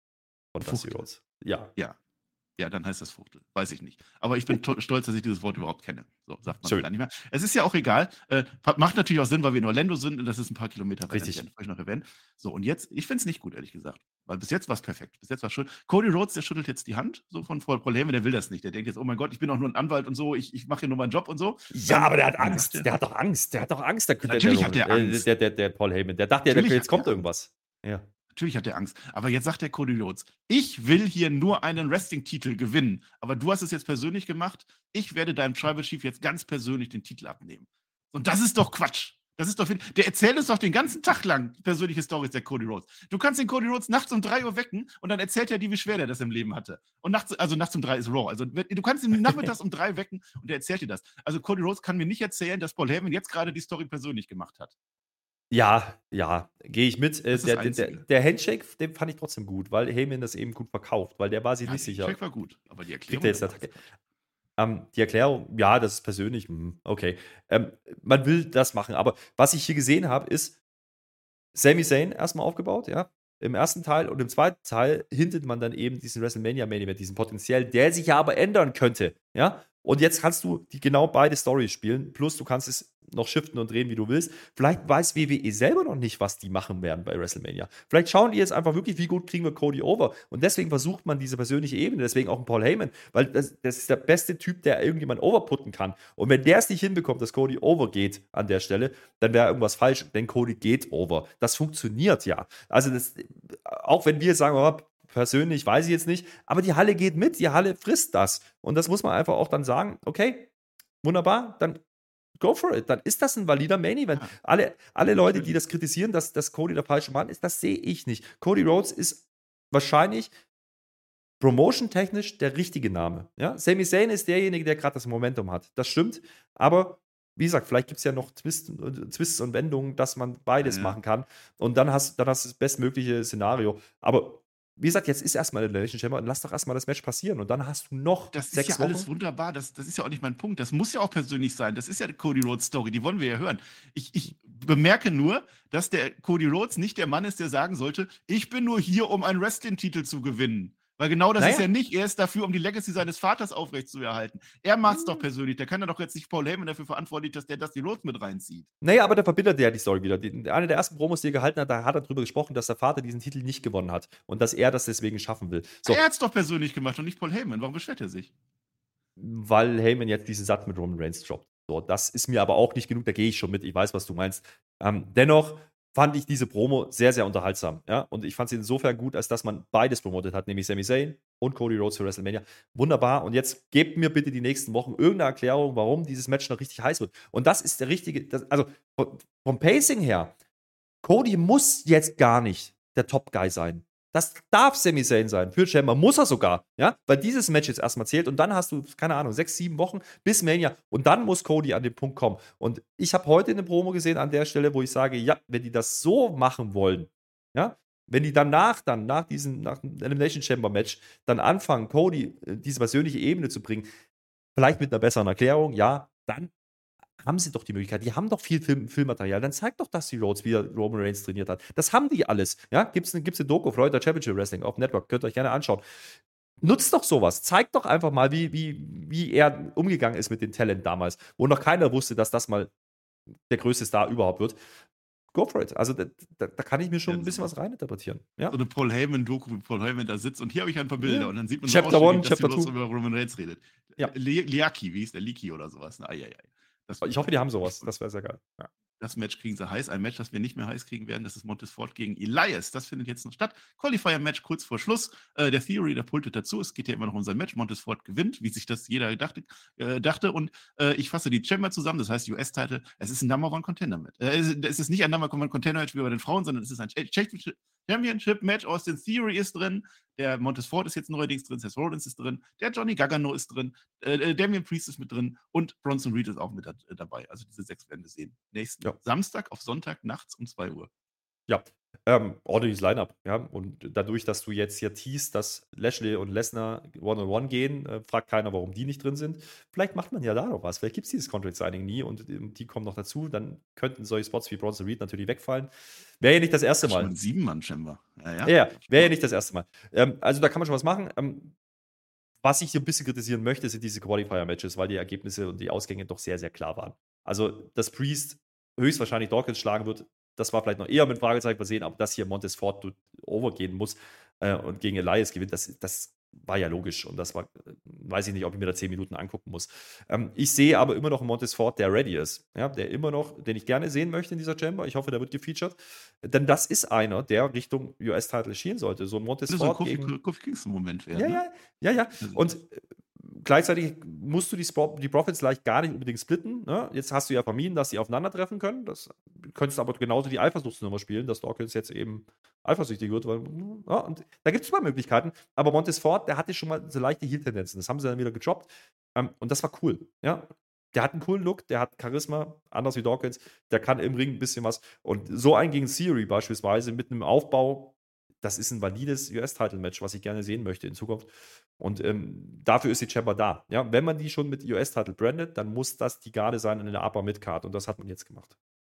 von Dusty Fuchtel. Rhodes. Ja. Ja. Ja, dann heißt das Fuchtel. Weiß ich nicht. Aber ich bin to- stolz, dass ich dieses Wort überhaupt kenne. So sagt man Schön. gar nicht mehr. Es ist ja auch egal. Äh, macht natürlich auch Sinn, weil wir in Orlando sind und das ist ein paar Kilometer weit Richtig. entfernt. Wollte ich noch erwähnen. So, und jetzt, ich finde es nicht gut, ehrlich gesagt. Weil bis jetzt war es perfekt. Bis jetzt war es schön. Cody Rhodes, der schüttelt jetzt die Hand so von Paul Heyman, der will das nicht. Der denkt jetzt, oh mein Gott, ich bin auch nur ein Anwalt und so, ich, ich mache hier nur meinen Job und so. Ja, aber der hat Dann Angst. sagt Der hat doch Angst. Der hat doch Angst. Der, der, Natürlich der, hat der äh, Angst. Der, der, der Paul Heyman. Der dachte ja, der, Natürlich jetzt hat kommt der irgendwas. Ja. Natürlich hat er Angst. Aber jetzt sagt der Cody Rhodes, ich will hier nur einen Wrestling-Titel gewinnen. Aber du hast es jetzt persönlich gemacht. Ich werde deinem Tribal Chief jetzt ganz persönlich den Titel abnehmen. Und das ist doch Quatsch. Das ist doch, der erzählt uns doch den ganzen Tag lang persönliche Storys, der Cody Rhodes. Du kannst den Cody Rhodes nachts um drei Uhr wecken und dann erzählt er dir, wie schwer der das im Leben hatte. Und nachts, also nachts um drei ist Raw. Also du kannst ihn nachmittags um drei wecken und er erzählt dir das. Also Cody Rhodes kann mir nicht erzählen, dass Paul Heyman jetzt gerade die Story persönlich gemacht hat. Ja, ja, gehe ich mit. Äh, Das ist der, das der, der, Einzige. der Handshake, den fand ich trotzdem gut, weil Heyman das eben gut verkauft, weil der war sich Ja, nicht der sicher. Check war gut, aber die Erklärung. Kriegt er jetzt war Attacke? Quatsch. Ähm, die Erklärung, ja, das ist persönlich, hm, okay. Ähm, man will das machen, aber was ich hier gesehen habe, ist Sami Zayn erstmal aufgebaut, ja, im ersten Teil und im zweiten Teil hintet man dann eben diesen WrestleMania Main Event, diesen Potenzial, der sich ja aber ändern könnte, ja. Und jetzt kannst du die genau beide Storys spielen, plus du kannst es noch shiften und drehen, wie du willst. Vielleicht weiß W W E selber noch nicht, was die machen werden bei WrestleMania. Vielleicht schauen die jetzt einfach wirklich, wie gut kriegen wir Cody over. Und deswegen versucht man diese persönliche Ebene, deswegen auch ein Paul Heyman, weil das, das ist der beste Typ, der irgendjemand overputten kann. Und wenn der es nicht hinbekommt, dass Cody overgeht an der Stelle, dann wäre irgendwas falsch, denn Cody geht over. Das funktioniert ja. Also das, auch wenn wir sagen, oh, persönlich weiß ich jetzt nicht, aber die Halle geht mit, die Halle frisst das. Und das muss man einfach auch dann sagen, okay, wunderbar, dann go for it. Dann ist das ein valider Main Event. Ja. Alle, alle Leute, die das kritisieren, dass, dass Cody der falsche Mann ist, das sehe ich nicht. Cody Rhodes ist wahrscheinlich promotion-technisch der richtige Name. Ja? Sami Zayn ist derjenige, der gerade das Momentum hat. Das stimmt, aber wie gesagt, vielleicht gibt es ja noch Twists, Twists und Wendungen, dass man beides Ja. machen kann. Und dann hast, dann hast du das bestmögliche Szenario. Aber wie gesagt, jetzt ist erstmal der Elimination Chamber und lass doch erstmal das Match passieren. Und dann hast du noch Das ist sechs ja Wochen. alles wunderbar. Das, das ist ja auch nicht mein Punkt. Das muss ja auch persönlich sein. Das ist ja die Cody Rhodes Story. Die wollen wir ja hören. Ich, ich bemerke nur, dass der Cody Rhodes nicht der Mann ist, der sagen sollte, ich bin nur hier, um einen Wrestling-Titel zu gewinnen. Weil genau das Naja. ist er nicht. Er ist dafür, um die Legacy seines Vaters aufrechtzuerhalten. Er macht es doch persönlich. Der kann ja doch jetzt nicht Paul Heyman dafür verantwortlich, dass der Dusty Rhodes mit reinzieht. Naja, aber da verbindet er die Story wieder. Die, eine der ersten Promos, die er gehalten hat, da hat er darüber gesprochen, dass der Vater diesen Titel nicht gewonnen hat und dass er das deswegen schaffen will. So, Er hat es doch persönlich gemacht und nicht Paul Heyman. Warum beschwert er sich? weil Heyman jetzt diesen Satz mit Roman Reigns droppt. So, das ist mir aber auch nicht genug, da gehe ich schon mit, ich weiß, was du meinst. Ähm, dennoch fand ich diese Promo sehr, sehr unterhaltsam. Ja? Und ich fand sie insofern gut, als dass man beides promotet hat, nämlich Sami Zayn und Cody Rhodes für WrestleMania. Wunderbar. Und jetzt gebt mir bitte die nächsten Wochen irgendeine Erklärung, warum dieses Match noch richtig heiß wird. Und das ist der richtige, das, also vom, vom Pacing her, Cody muss jetzt gar nicht der Top-Guy sein. Das darf Sami Zayn sein. Für Chamber muss er sogar, ja, weil dieses Match jetzt erstmal zählt und dann hast du, keine Ahnung, sechs, sieben Wochen bis Mania und dann muss Cody an den Punkt kommen. Und ich habe heute eine Promo gesehen an der Stelle, wo ich sage, ja, wenn die das so machen wollen, ja, wenn die danach, dann nach diesem, nach dem Elimination Chamber Match, dann anfangen, Cody äh, diese persönliche Ebene zu bringen, vielleicht mit einer besseren Erklärung, ja, dann haben sie doch die Möglichkeit. Die haben doch viel Film, Filmmaterial. Dann zeig doch Dusty Rhodes, wie er Roman Reigns trainiert hat. Das haben die alles. Ja, gibt's, gibt's eine Doku, Florida Championship Wrestling auf dem Network. Könnt ihr euch gerne anschauen. Nutzt doch sowas. Zeigt doch einfach mal, wie, wie, wie er umgegangen ist mit dem Talent damals, wo noch keiner wusste, dass das mal der größte Star überhaupt wird. Go for it. Also da, da, da kann ich mir schon Ja, ein bisschen super. was reininterpretieren. Ja. So eine Paul Heyman-Doku, wie Paul Heyman da sitzt und hier habe ich ein paar Bilder Ja. und dann sieht man Chapter so one, ausschnittlich, dass Chapter die bloß two. über Roman Reigns redet. Ja. Li- Liaki, wie ist der? Liki oder sowas. Ne? Eieiei. Das Ich hoffe, die haben sowas. Das wäre sehr geil. Ja. Das Match kriegen sie heiß. Ein Match, das wir nicht mehr heiß kriegen werden, das ist Montesfort gegen Elias. Das findet jetzt noch statt. Qualifier-Match kurz vor Schluss. Äh, der Theory, der pultet dazu. Es geht ja immer noch um sein Match. Montesfort gewinnt, wie sich das jeder dachte. Äh, dachte. Und äh, ich fasse die Chamber zusammen, das heißt U S-Title. Es ist ein Number One Contender-Match. Äh, es, es ist nicht ein Number One Contender-Match wie bei den Frauen, sondern es ist ein Championship-Match. Austin Theory ist drin. Der Montesfort ist jetzt neuerdings drin. Seth Rollins ist drin. Der Johnny Gargano ist drin. Äh, Damian Priest ist mit drin. Und Bronson Reed ist auch mit da, äh, dabei. Also diese sechs werden wir sehen. Nächsten Ja. Samstag auf Sonntag nachts um zwei Uhr. Ja, ähm, ordentliches Line-Up, ja. Und dadurch, dass du jetzt hier teast, dass Lashley und Lesnar One-on-One gehen, äh, fragt keiner, warum die nicht drin sind. Vielleicht macht man ja da noch was. Vielleicht gibt es dieses Contract-Signing nie und ähm, die kommen noch dazu. Dann könnten solche Spots wie Bronson Reed natürlich wegfallen. Wäre ja nicht das erste Das ist schon Mal. ein Sieben-Mann-Chamber. Ja, ja. Ja, ja, wäre ja nicht das erste Mal. Ähm, also da kann man schon was machen. Ähm, was ich hier ein bisschen kritisieren möchte, sind diese Qualifier-Matches, weil die Ergebnisse und die Ausgänge doch sehr, sehr klar waren. Also, dass Priest höchstwahrscheinlich Dawkins schlagen wird, das war vielleicht noch eher mit Fragezeichen versehen, aber dass hier Montesfort overgehen muss äh, und gegen Elias gewinnt, das, das war ja logisch und das war, äh, weiß ich nicht, ob ich mir da zehn Minuten angucken muss. Ähm, ich sehe aber immer noch einen Montesfort, der ready ist, ja, der immer noch, den ich gerne sehen möchte in dieser Chamber. Ich hoffe, der wird gefeatured, denn das ist einer, der Richtung U S-Title schielen sollte. So ein Das ist so ein Montesfort Kofi, gegen... Kofi Kingston-Moment werden. Ja, ne? ja, ja, ja. Und äh, gleichzeitig musst du die, Spro- die Profits vielleicht gar nicht unbedingt splitten. Ne? Jetzt hast du ja vermieden, dass sie aufeinandertreffen können. Das könntest du aber genauso die Eifersuchtsnummer spielen, dass Dawkins jetzt eben eifersüchtig wird. Weil, ja, und da gibt es immer Möglichkeiten. Aber Montesfort, der hatte schon mal so leichte Heel-Tendenzen. Das haben sie dann wieder gedroppt. Ähm, und das war cool. Ja? Der hat einen coolen Look, der hat Charisma, anders wie Dawkins. Der kann im Ring ein bisschen was. Und so ein gegen Theory beispielsweise mit einem Aufbau, das ist ein valides U S-Title-Match, was ich gerne sehen möchte in Zukunft. Und ähm, dafür ist die Chamber da. Ja, wenn man die schon mit U S-Title brandet, dann muss das die Garde sein in der Upper Mid-Card. Und das hat man jetzt gemacht.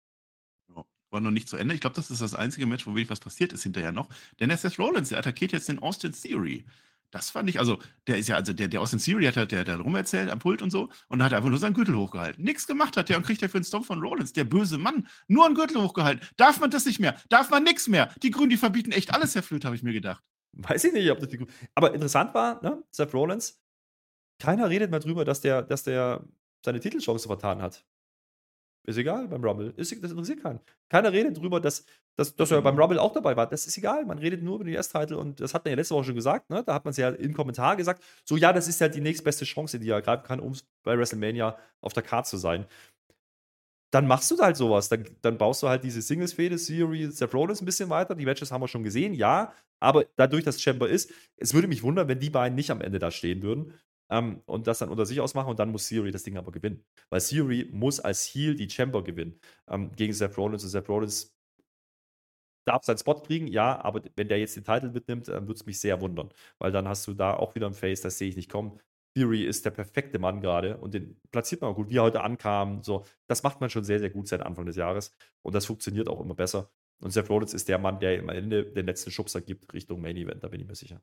Ja. War noch nicht zu Ende. Ich glaube, das ist das einzige Match, wo wirklich was passiert ist hinterher noch. Denn der Seth Rollins, der attackiert jetzt den Austin Theory. Das fand ich, also, der ist ja, also, der, der Austin Theory hat, der, der rumerzählt am Pult und so und hat einfach nur seinen Gürtel hochgehalten. Nichts gemacht hat der und kriegt er für den Stomp von Rollins, der böse Mann, nur einen Gürtel hochgehalten. Darf man das nicht mehr? Darf man nichts mehr? Die Grünen, die verbieten echt alles, Herr Flöte, habe ich mir gedacht. Weiß ich nicht, ob das die. Aber interessant war, ne, Seth Rollins, keiner redet mehr drüber, dass der, dass der seine Titelchance vertan hat. Ist egal beim Rumble. Ist, das interessiert keinen. Keiner redet drüber, dass, dass, dass er beim Rumble auch dabei war. Das ist egal. Man redet nur über den U S-Title und das hat man ja letzte Woche schon gesagt. Ne? Da hat man es ja im Kommentar gesagt. So, ja, das ist ja die nächstbeste Chance, die er ergreifen kann, um bei WrestleMania auf der Card zu sein. Dann machst du halt sowas. Dann, dann baust du halt diese Singles-Fehde, Theory, Seth Rollins ein bisschen weiter. Die Matches haben wir schon gesehen, ja. Aber dadurch, dass Chamber ist, es würde mich wundern, wenn die beiden nicht am Ende da stehen würden. Um, und das dann unter sich ausmachen und dann muss Theory das Ding aber gewinnen. Weil Theory muss als Heel die Chamber gewinnen um, gegen Seth Rollins und Seth Rollins darf seinen Spot kriegen, ja, aber wenn der jetzt den Titel mitnimmt, dann würde es mich sehr wundern, weil dann hast du da auch wieder ein Face, das sehe ich nicht kommen. Theory ist der perfekte Mann gerade und den platziert man auch gut, wie er heute ankam, so, das macht man schon sehr, sehr gut seit Anfang des Jahres und das funktioniert auch immer besser und Seth Rollins ist der Mann, der am Ende den letzten Schubser gibt Richtung Main Event, da bin ich mir sicher.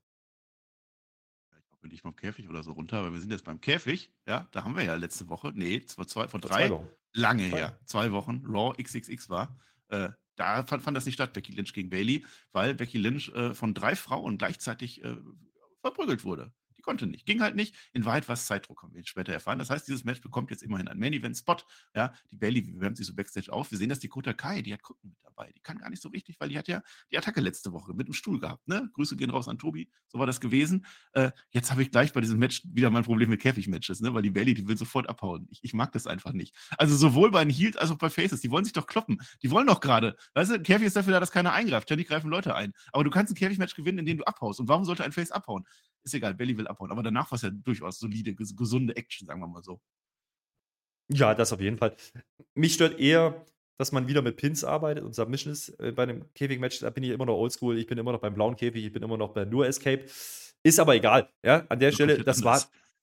Nicht vom Käfig oder so runter, aber wir sind jetzt beim Käfig, ja, da haben wir ja letzte Woche, nee, zwei, zwei, vor drei, zwei Wochen. lange Zwei. her, zwei Wochen, Raw X X X war, äh, da fand, fand das nicht statt, Becky Lynch gegen Bayley, weil Becky Lynch äh, von drei Frauen gleichzeitig äh, verprügelt wurde. Die konnte nicht, ging halt nicht. In Wahrheit war es Zeitdruck, haben wir jetzt später erfahren. Das heißt, dieses Match bekommt jetzt immerhin einen Main-Event-Spot. Ja, die Bayley wärmt sich so Backstage auf. Wir sehen, dass die Kota Kai, die hat Krücken mit dabei. Die kann gar nicht so richtig, weil die hat ja die Attacke letzte Woche mit dem Stuhl gehabt. Ne? Grüße gehen raus an Tobi. So war das gewesen. Äh, jetzt habe ich gleich bei diesem Match wieder mein Problem mit Käfig-Matches, ne? Weil die Bayley, die will sofort abhauen. Ich, ich mag das einfach nicht. Also sowohl bei den Heels als auch bei Faces. Die wollen sich doch kloppen. Die wollen doch gerade. Weißt du, Käfig ist dafür da, dass keiner eingreift. Ständig greifen Leute ein. Aber du kannst ein Käfig-Match gewinnen, indem du abhaust. Und warum sollte ein Face abhauen? Ist egal, Bayley will abhauen. Aber danach war es ja durchaus solide, ges- gesunde Action, sagen wir mal so. Ja, das auf jeden Fall. Mich stört eher, dass man wieder mit Pins arbeitet und Submissions äh, bei einem Käfig-Match. Da bin ich immer noch oldschool. Ich bin immer noch beim blauen Käfig. Ich bin immer noch bei nur Escape. Ist aber egal. Ja, an der So Stelle, komplett das war, anders.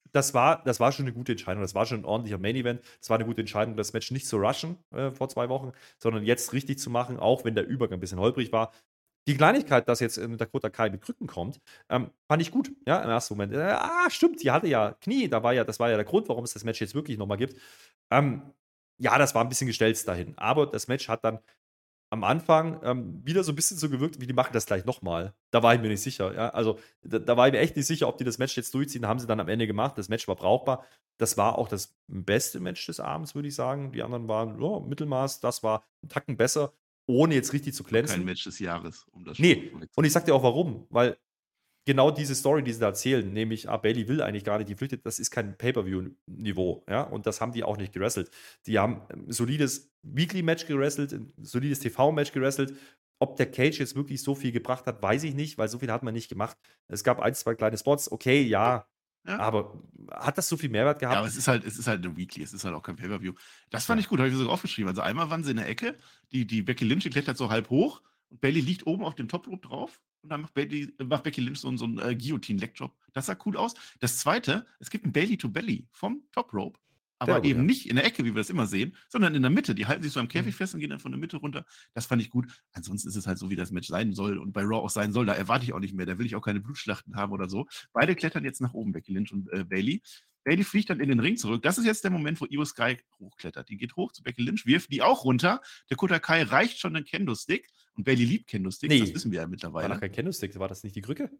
das war, das war schon eine gute Entscheidung. Das war schon ein ordentlicher Main-Event. Es war eine gute Entscheidung, das Match nicht zu rushen äh, vor zwei Wochen, sondern jetzt richtig zu machen, auch wenn der Übergang ein bisschen holprig war. Die Kleinigkeit, dass jetzt ähm, Dakota Kai mit Krücken kommt, ähm, fand ich gut, ja, im ersten Moment. Äh, ah, stimmt, die hatte ja Knie, da war ja, das war ja der Grund, warum es das Match jetzt wirklich nochmal gibt. Ähm, ja, das war ein bisschen gestellt dahin. Aber das Match hat dann am Anfang ähm, wieder so ein bisschen so gewirkt, wie die machen das gleich nochmal. Da war ich mir nicht sicher. Ja? Also, da, da war ich mir echt nicht sicher, ob die das Match jetzt durchziehen. Haben sie dann am Ende gemacht. Das Match war brauchbar. Das war auch das beste Match des Abends, würde ich sagen. Die anderen waren ja, Mittelmaß. Das war einen Tacken besser, ohne jetzt richtig zu glänzen. Kein Match des Jahres, um das Nee, und ich sag dir auch warum. Weil genau diese Story, die sie da erzählen, nämlich, ah, Bailey will eigentlich gar nicht, die flüchtet, das ist kein Pay-Per-View-Niveau, ja, und das haben die auch nicht gewrestelt. Die haben ein solides Weekly-Match gewrestelt, ein solides T V-Match gewrestelt. Ob der Cage jetzt wirklich so viel gebracht hat, weiß ich nicht, weil so viel hat man nicht gemacht. Es gab ein, zwei kleine Spots, okay, ja, Ja. aber hat das so viel Mehrwert gehabt? Ja, aber es ist halt, es ist halt eine Weekly, es ist halt auch kein Pay-Per-View. Das fand ich gut, habe ich mir sogar aufgeschrieben. Also einmal waren sie in der Ecke, die, die Becky Lynch, die klettert so halb hoch und Bailey liegt oben auf dem Top-Rope drauf und dann macht, Bailey, macht Becky Lynch so, einen- so einen äh, Guillotine-Leg-Drop. Das sah cool aus. Das zweite, es gibt ein Bailey-to-Belly vom Top-Rope, aber Sehr gut, eben ja. nicht in der Ecke, wie wir das immer sehen, sondern in der Mitte. Die halten sich so am Käfig Mhm. fest und gehen dann von der Mitte runter. Das fand ich gut. Ansonsten ist es halt so, wie das Match sein soll und bei Raw auch sein soll. Da erwarte ich auch nicht mehr. Da will ich auch keine Blutschlachten haben oder so. Beide klettern jetzt nach oben, Becky Lynch und äh, Bailey. Bailey fliegt dann in den Ring zurück. Das ist jetzt der Moment, wo Io Sky hochklettert. Die geht hoch zu Becky Lynch, wirft die auch runter. Der Dakota Kai reicht schon den Kendo-Stick. Und Bailey liebt Kendo-Sticks, Nee. das wissen wir ja War mittlerweile. noch kein Candlestick, war das nicht die Krücke?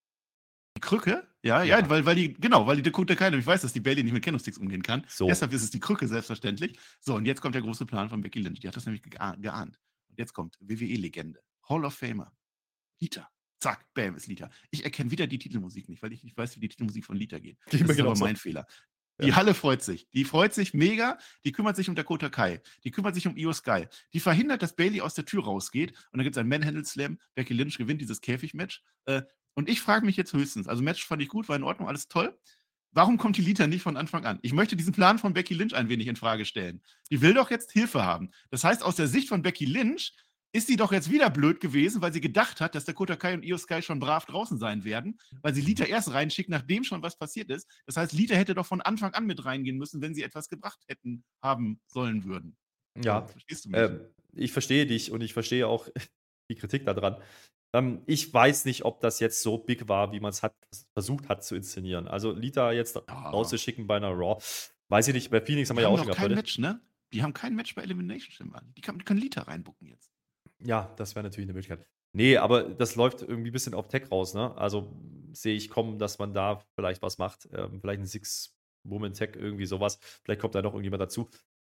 Die Krücke? Ja, ja, Ja. weil, weil die, genau, weil die Dakota Kai nämlich weiß, dass die Bailey nicht mit Kendo-Sticks umgehen kann. So. Deshalb ist es die Krücke, selbstverständlich. So, und jetzt kommt der große Plan von Becky Lynch. Die hat das nämlich geah- geahnt. Und jetzt kommt W W E-Legende. Hall of Famer. Lita. Zack, bam, ist Lita. Ich erkenne wieder die Titelmusik nicht, weil ich nicht weiß, wie die Titelmusik von Lita geht. Geht Das mir ist aber genauso. mein Fehler. Die Ja. Halle freut sich. Die freut sich mega. Die kümmert sich um Dakota Kai. Die kümmert sich um Io Sky. Die verhindert, dass Bailey aus der Tür rausgeht. Und dann gibt es einen Manhandle-Slam. Becky Lynch gewinnt dieses Käfig-Match. Äh, und ich frage mich jetzt höchstens, also Match fand ich gut, war in Ordnung, alles toll. Warum kommt die Lita nicht von Anfang an? Ich möchte diesen Plan von Becky Lynch ein wenig in Frage stellen. Die will doch jetzt Hilfe haben. Das heißt, aus der Sicht von Becky Lynch ist sie doch jetzt wieder blöd gewesen, weil sie gedacht hat, dass Dakota Kai und Io Sky schon brav draußen sein werden, weil sie Lita erst reinschickt, nachdem schon was passiert ist. Das heißt, Lita hätte doch von Anfang an mit reingehen müssen, wenn sie etwas gebracht hätten, haben sollen würden. Ja, Verstehst du mich? ähm, ich verstehe dich und ich verstehe auch die Kritik daran. Ähm, ich weiß nicht, ob das jetzt so big war, wie man es hat, versucht hat zu inszenieren. Also Lita jetzt Ja. rauszuschicken bei einer Raw, weiß ich nicht, bei Phoenix haben Die wir ja haben auch schon noch gehabt, kein Leute. Match, ne? Die haben kein Match bei Elimination Chamber. Die, kann, die können Lita reinbucken jetzt. Ja, das wäre natürlich eine Möglichkeit. Nee, aber das läuft irgendwie ein bisschen auf Tech raus, ne? Also sehe ich kommen, dass man da vielleicht was macht. Ähm, vielleicht ein Six-Woman-Tech, irgendwie sowas. Vielleicht kommt da noch irgendjemand dazu.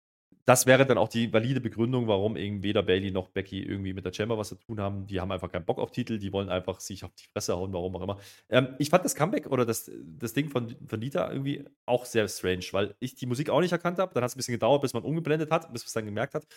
Das wäre dann auch die valide Begründung, warum eben weder Bailey noch Becky irgendwie mit der Chamber was zu tun haben. Die haben einfach keinen Bock auf Titel, die wollen einfach sich auf die Fresse hauen, warum auch immer. Ähm, ich fand das Comeback oder das, das Ding von, von Lita irgendwie auch sehr strange, weil ich die Musik auch nicht erkannt habe. Dann hat es ein bisschen gedauert, bis man umgeblendet hat, bis man es dann gemerkt hat.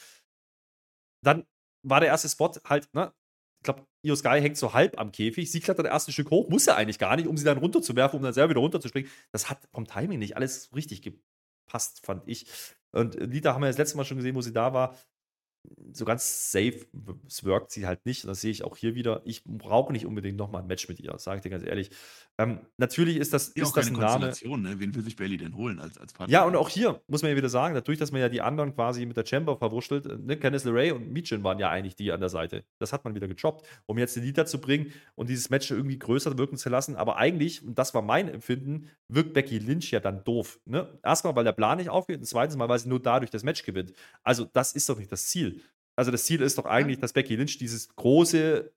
Dann war der erste Spot halt, ne? Ich glaube, Io Sky hängt so halb am Käfig. Sie klettert das erste Stück hoch, muss er eigentlich gar nicht, um sie dann runterzuwerfen, um dann selber wieder runterzuspringen. Das hat vom Timing nicht alles so richtig gepasst, fand ich. Und Lita haben wir das letzte Mal schon gesehen, wo sie da war. So ganz safe, es wirkt sie halt nicht. Und das sehe ich auch hier wieder. Ich brauche nicht unbedingt nochmal ein Match mit ihr, sage ich dir ganz ehrlich. Ähm, natürlich ist das, Ja, ist auch das keine ein Name. Konstellation, ne? Wen will sich Bailey denn holen als, als Partner? Ja, und auch hier muss man ja wieder sagen, dadurch, dass man ja die anderen quasi mit der Chamber verwurschtelt, äh, ne, Candice LeRae und Michin waren ja eigentlich die an der Seite. Das hat man wieder getroppt, um jetzt die Lita zu bringen und dieses Match irgendwie größer wirken zu lassen. Aber eigentlich, und das war mein Empfinden, wirkt Becky Lynch ja dann doof. Ne? Erstmal, weil der Plan nicht aufgeht und zweitens mal, weil sie nur dadurch das Match gewinnt. Also, das ist doch nicht das Ziel. Also, das Ziel ist doch eigentlich, dass Becky Lynch dieses große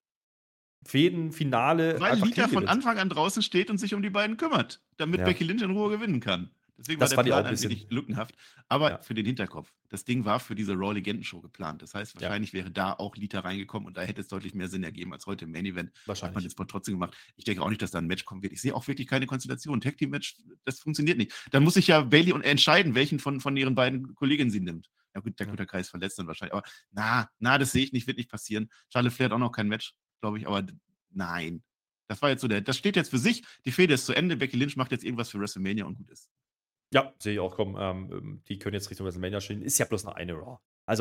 Fädenfinale Weil einfach Lita von gewinnt. Anfang an draußen steht und sich um die beiden kümmert, damit Ja. Becky Lynch in Ruhe gewinnen kann. Deswegen Das war fand der ich auch Plan ein ein bisschen- wenig lückenhaft. Aber Ja. für den Hinterkopf. Das Ding war für diese Raw-Legenden-Show geplant. Das heißt, Ja. wahrscheinlich wäre da auch Lita reingekommen und da hätte es deutlich mehr Sinn ergeben als heute im Main-Event. Hat man Wahrscheinlich. den Spot trotzdem gemacht. Ich denke auch nicht, dass da ein Match kommen wird. Ich sehe auch wirklich keine Konstellation. Tag-Team-Match, das funktioniert nicht. Dann muss sich ja Bailey und entscheiden, welchen von, von ihren beiden Kolleginnen sie nimmt. Ja gut, der Dakota Kai ist verletzt dann wahrscheinlich. Aber na, na, das sehe ich nicht, wird nicht passieren. Charlotte Flair hat auch noch kein Match, glaube ich. Aber d- nein. Das war jetzt so der, das steht jetzt für sich. Die Fehde ist zu Ende. Becky Lynch macht jetzt irgendwas für WrestleMania und gut ist. Ja, sehe ich auch kommen. Ähm, die können jetzt Richtung WrestleMania stehen. Ist ja bloß noch eine Raw. Also,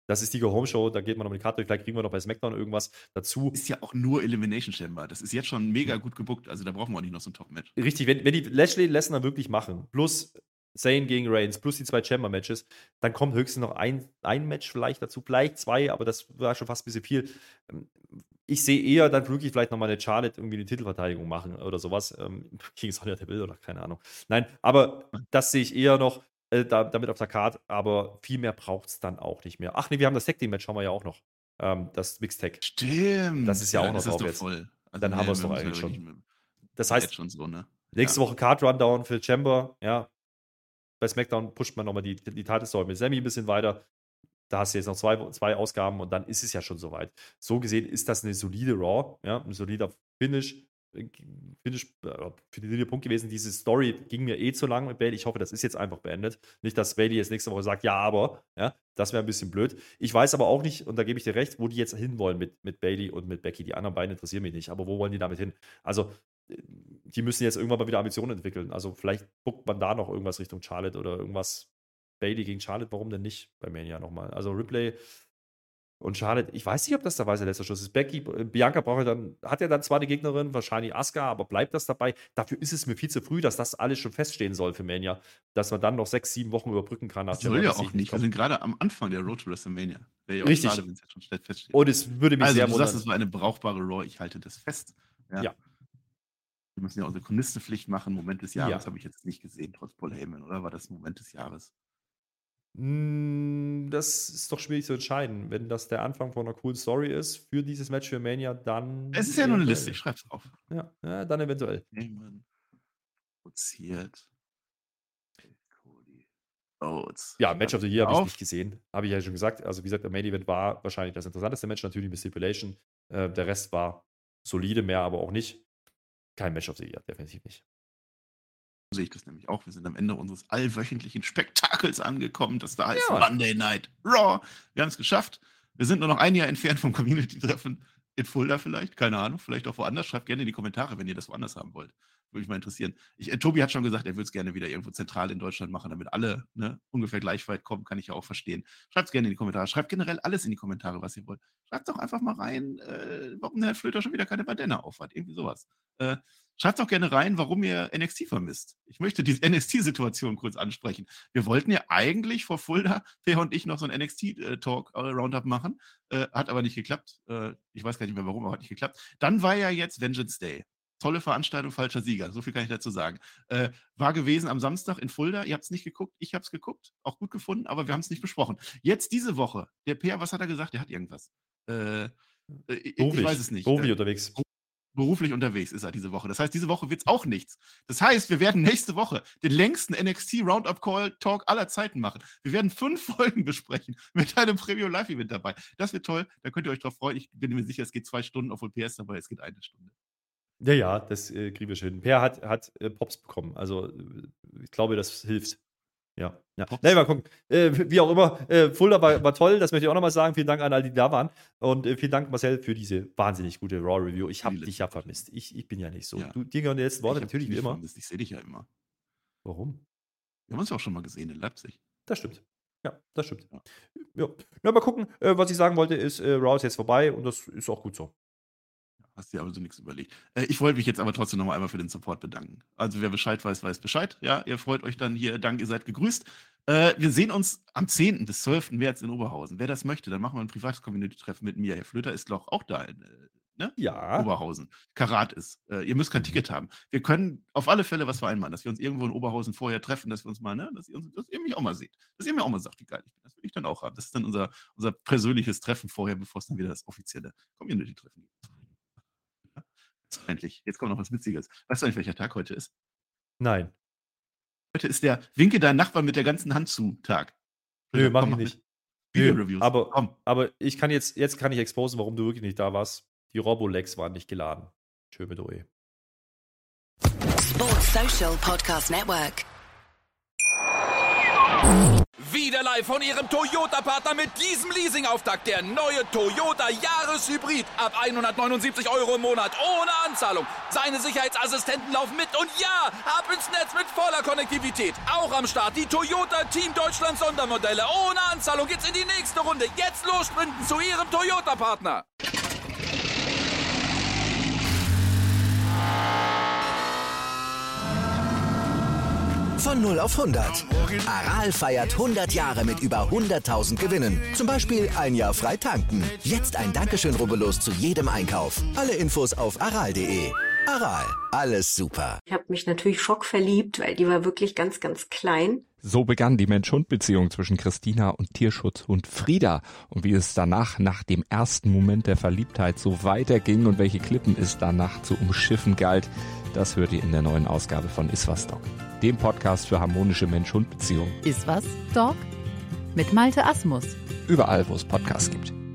Das ist die Go-Home-Show, da geht man nochmal die Karte durch, vielleicht kriegen wir noch bei SmackDown irgendwas dazu. Ist ja auch nur Elimination Chamber. Das ist jetzt schon mega gut gebuckt, also da brauchen wir auch nicht noch so ein Top-Match. Richtig, wenn, wenn die Lashley Lesnar wirklich machen, plus Zayn gegen Reigns, plus die zwei Chamber-Matches, dann kommt höchstens noch ein, ein Match vielleicht dazu, vielleicht zwei, aber das war schon fast ein bisschen viel. Ich sehe eher dann wirklich vielleicht nochmal eine Charlotte irgendwie eine Titelverteidigung machen oder sowas. Ähm, gegen Sonja Deville oder keine Ahnung. Nein, aber das sehe ich eher noch äh, da, damit auf der Karte, aber viel mehr braucht es dann auch nicht mehr. Ach nee, wir haben das Tag-Team-Match, haben wir ja auch noch. Ähm, das Mixed-Tag. Stimmt. Das ist ja, ja auch noch drauf jetzt. Voll. Also dann nee, haben wir es doch eigentlich schon. Das heißt, schon so, ne? nächste ja. Woche Card-Rundown für Chamber, ja. Bei SmackDown pusht man nochmal die, die Title-Story mit Sammy ein bisschen weiter. Da hast du jetzt noch zwei, zwei Ausgaben und dann ist es ja schon soweit. So gesehen ist das eine solide Raw, ja, ein solider Finish. Finish äh, für die Punkt gewesen. Diese Story ging mir eh zu lang mit Bayley. Ich hoffe, das ist jetzt einfach beendet. Nicht, dass Bayley jetzt nächste Woche sagt, ja, aber, ja, das wäre ein bisschen blöd. Ich weiß aber auch nicht, und da gebe ich dir recht, wo die jetzt hinwollen mit, mit Bayley und mit Becky. Die anderen beiden interessieren mich nicht, aber wo wollen die damit hin? Also, die müssen jetzt irgendwann mal wieder Ambitionen entwickeln. Also, vielleicht guckt man da noch irgendwas Richtung Charlotte oder irgendwas. Bayley gegen Charlotte, warum denn nicht bei Mania nochmal? Also, Ripley und Charlotte, ich weiß nicht, ob das der weiße letzter Schuss ist. Becky, Bianca braucht ja dann, hat ja dann zwar eine Gegnerin, wahrscheinlich Asuka, aber bleibt das dabei? Dafür ist es mir viel zu früh, dass das alles schon feststehen soll für Mania. Dass man dann noch sechs, sieben Wochen überbrücken kann. Das soll ja auch nicht. Wir sind gerade am Anfang der Road to WrestleMania. Wäre ja auch Richtig. schade, wenn es jetzt schon feststeht. Und es würde mich also, sehr du wundern. sagst, es war eine brauchbare Raw. Ich halte das fest. Ja. ja. Wir müssen ja unsere Chronistenpflicht machen. Moment des Jahres Ja. habe ich jetzt nicht gesehen, trotz Paul Heyman. Oder war das Moment des Jahres? Das ist doch schwierig zu entscheiden. Wenn das der Anfang von einer coolen Story ist für dieses Match für Mania, dann. Es ist ja nur eine Liste, ich schreib's auf. Ja, ja dann eventuell. Heyman produziert Cody Rhodes. Ja, Match of the Year habe ich Auf. nicht gesehen. Habe ich ja schon gesagt. Also, wie gesagt, der Main Event war wahrscheinlich das interessanteste Match, natürlich mit Stipulation. Äh, der Rest war solide, mehr aber auch nicht. Kein Match of the Year, definitiv nicht. So sehe ich das nämlich auch. Wir sind am Ende unseres allwöchentlichen Spektakels angekommen. Das da heißt Ja. Monday Night Raw. Wir haben es geschafft. Wir sind nur noch ein Jahr entfernt vom Community-Treffen in Fulda vielleicht. Keine Ahnung. Vielleicht auch woanders. Schreibt gerne in die Kommentare, wenn ihr das woanders haben wollt. Würde mich mal interessieren. Ich, äh, Tobi hat schon gesagt, er würde es gerne wieder irgendwo zentral in Deutschland machen, damit alle ne, ungefähr gleich weit kommen. Kann ich ja auch verstehen. Schreibt es gerne in die Kommentare. Schreibt generell alles in die Kommentare, was ihr wollt. Schreibt doch einfach mal rein, äh, warum der Herr Flöter schon wieder keine Bandana aufhat. Irgendwie sowas. Äh, Schreibt doch gerne rein, warum ihr N X T vermisst. Ich möchte diese N X T-Situation kurz ansprechen. Wir wollten ja eigentlich vor Fulda, Peer und ich, noch so einen N X T-Talk-Roundup machen. Äh, hat aber nicht geklappt. Äh, ich weiß gar nicht mehr warum, aber hat nicht geklappt. Dann war ja jetzt Vengeance Day. Tolle Veranstaltung, falscher Sieger. So viel kann ich dazu sagen. Äh, war gewesen am Samstag in Fulda. Ihr habt es nicht geguckt. Ich habe es geguckt. Auch gut gefunden, aber wir haben es nicht besprochen. Jetzt diese Woche. Der Peer, was hat er gesagt? Der hat irgendwas. Äh, äh, ich, ich weiß es nicht. Profi Äh, unterwegs. Beruflich unterwegs ist er diese Woche. Das heißt, diese Woche wird es auch nichts. Das heißt, wir werden nächste Woche den längsten N X T Roundup Call Talk aller Zeiten machen. Wir werden fünf Folgen besprechen mit einem Premium Live Event dabei. Das wird toll. Da könnt ihr euch drauf freuen. Ich bin mir sicher, es geht zwei Stunden, obwohl P S dabei, es geht eine Stunde. Ja, ja, das äh, kriegen wir schön. Per hat, hat äh, Pops bekommen. Also, äh, ich glaube, das hilft. Ja, ja. Nee, mal gucken. Äh, wie auch immer, äh, Fulda war, war toll, das möchte ich auch nochmal sagen. Vielen Dank an all die, die da waren. Und äh, vielen Dank, Marcel, für diese wahnsinnig gute Raw-Review. Ich habe dich ja vermisst. Ich, ich bin ja nicht so. Ja. Du, dir gehören die letzten Worte, Ich hab natürlich, dich wie immer. vermisst. Ich sehe dich ja immer. Warum? Wir haben uns ja auch schon mal gesehen in Leipzig. Das stimmt. Ja, das stimmt. Ja. Ja, ja mal gucken. Äh, was ich sagen wollte, ist, äh, Raw ist jetzt vorbei und das ist auch gut so. Hast dir aber so nichts überlegt. Äh, ich wollte mich jetzt aber trotzdem noch mal einmal für den Support bedanken. Also wer Bescheid weiß, weiß Bescheid. Ja, ihr freut euch dann hier. Dank, ihr seid gegrüßt. Äh, wir sehen uns am zehnten bis zwölften März in Oberhausen. Wer das möchte, dann machen wir ein privates Community-Treffen mit mir. Herr Flöter ist doch auch da in äh, ne? Ja. Oberhausen. Karat ist. Äh, ihr müsst kein Ticket haben. Wir können auf alle Fälle was vereinbaren, dass wir uns irgendwo in Oberhausen vorher treffen, dass wir uns mal, ne, dass ihr, uns, dass ihr mich auch mal seht. Dass ihr mir auch mal sagt, wie geil ich bin. Das will ich dann auch haben. Das ist dann unser, unser persönliches Treffen vorher, bevor es dann wieder das offizielle Community-Treffen gibt. Endlich. Jetzt kommt noch was Witziges. Weißt du eigentlich, welcher Tag heute ist? Nein. Heute ist der Winke deinen Nachbarn mit der ganzen Hand zu Tag. Nö, mach Komm, ich mach nicht. Video-Reviews. Aber, Komm. aber ich kann jetzt, jetzt kann ich exposen, warum du wirklich nicht da warst. Die Robolex waren nicht geladen. Tschö mit O E. Sports Social Podcast Network. Wieder wieder live von Ihrem Toyota-Partner mit diesem Leasing-Auftakt. Der neue Toyota Jahreshybrid. Ab hundertneunundsiebzig Euro im Monat. Ohne Anzahlung. Seine Sicherheitsassistenten laufen mit. Und ja, ab ins Netz mit voller Konnektivität. Auch am Start die Toyota Team Deutschland Sondermodelle. Ohne Anzahlung geht's in die nächste Runde. Jetzt los sprinten zu Ihrem Toyota-Partner. Von null auf hundert. Aral feiert hundert Jahre mit über hunderttausend Gewinnen. Zum Beispiel ein Jahr frei tanken. Jetzt ein Dankeschön, rubbellos zu jedem Einkauf. Alle Infos auf aral punkt de. Aral, alles super. Ich habe mich natürlich schockverliebt, weil die war wirklich ganz, ganz klein. So begann die Mensch-Hund-Beziehung zwischen Christina und Tierschutzhund Frieda. Und wie es danach, nach dem ersten Moment der Verliebtheit, so weiterging und welche Klippen es danach zu umschiffen galt, das hört ihr in der neuen Ausgabe von Iswas Dog, dem Podcast für harmonische Mensch-Hund-Beziehungen. Iswas Dog? Mit Malte Asmus. Überall, wo es Podcasts gibt.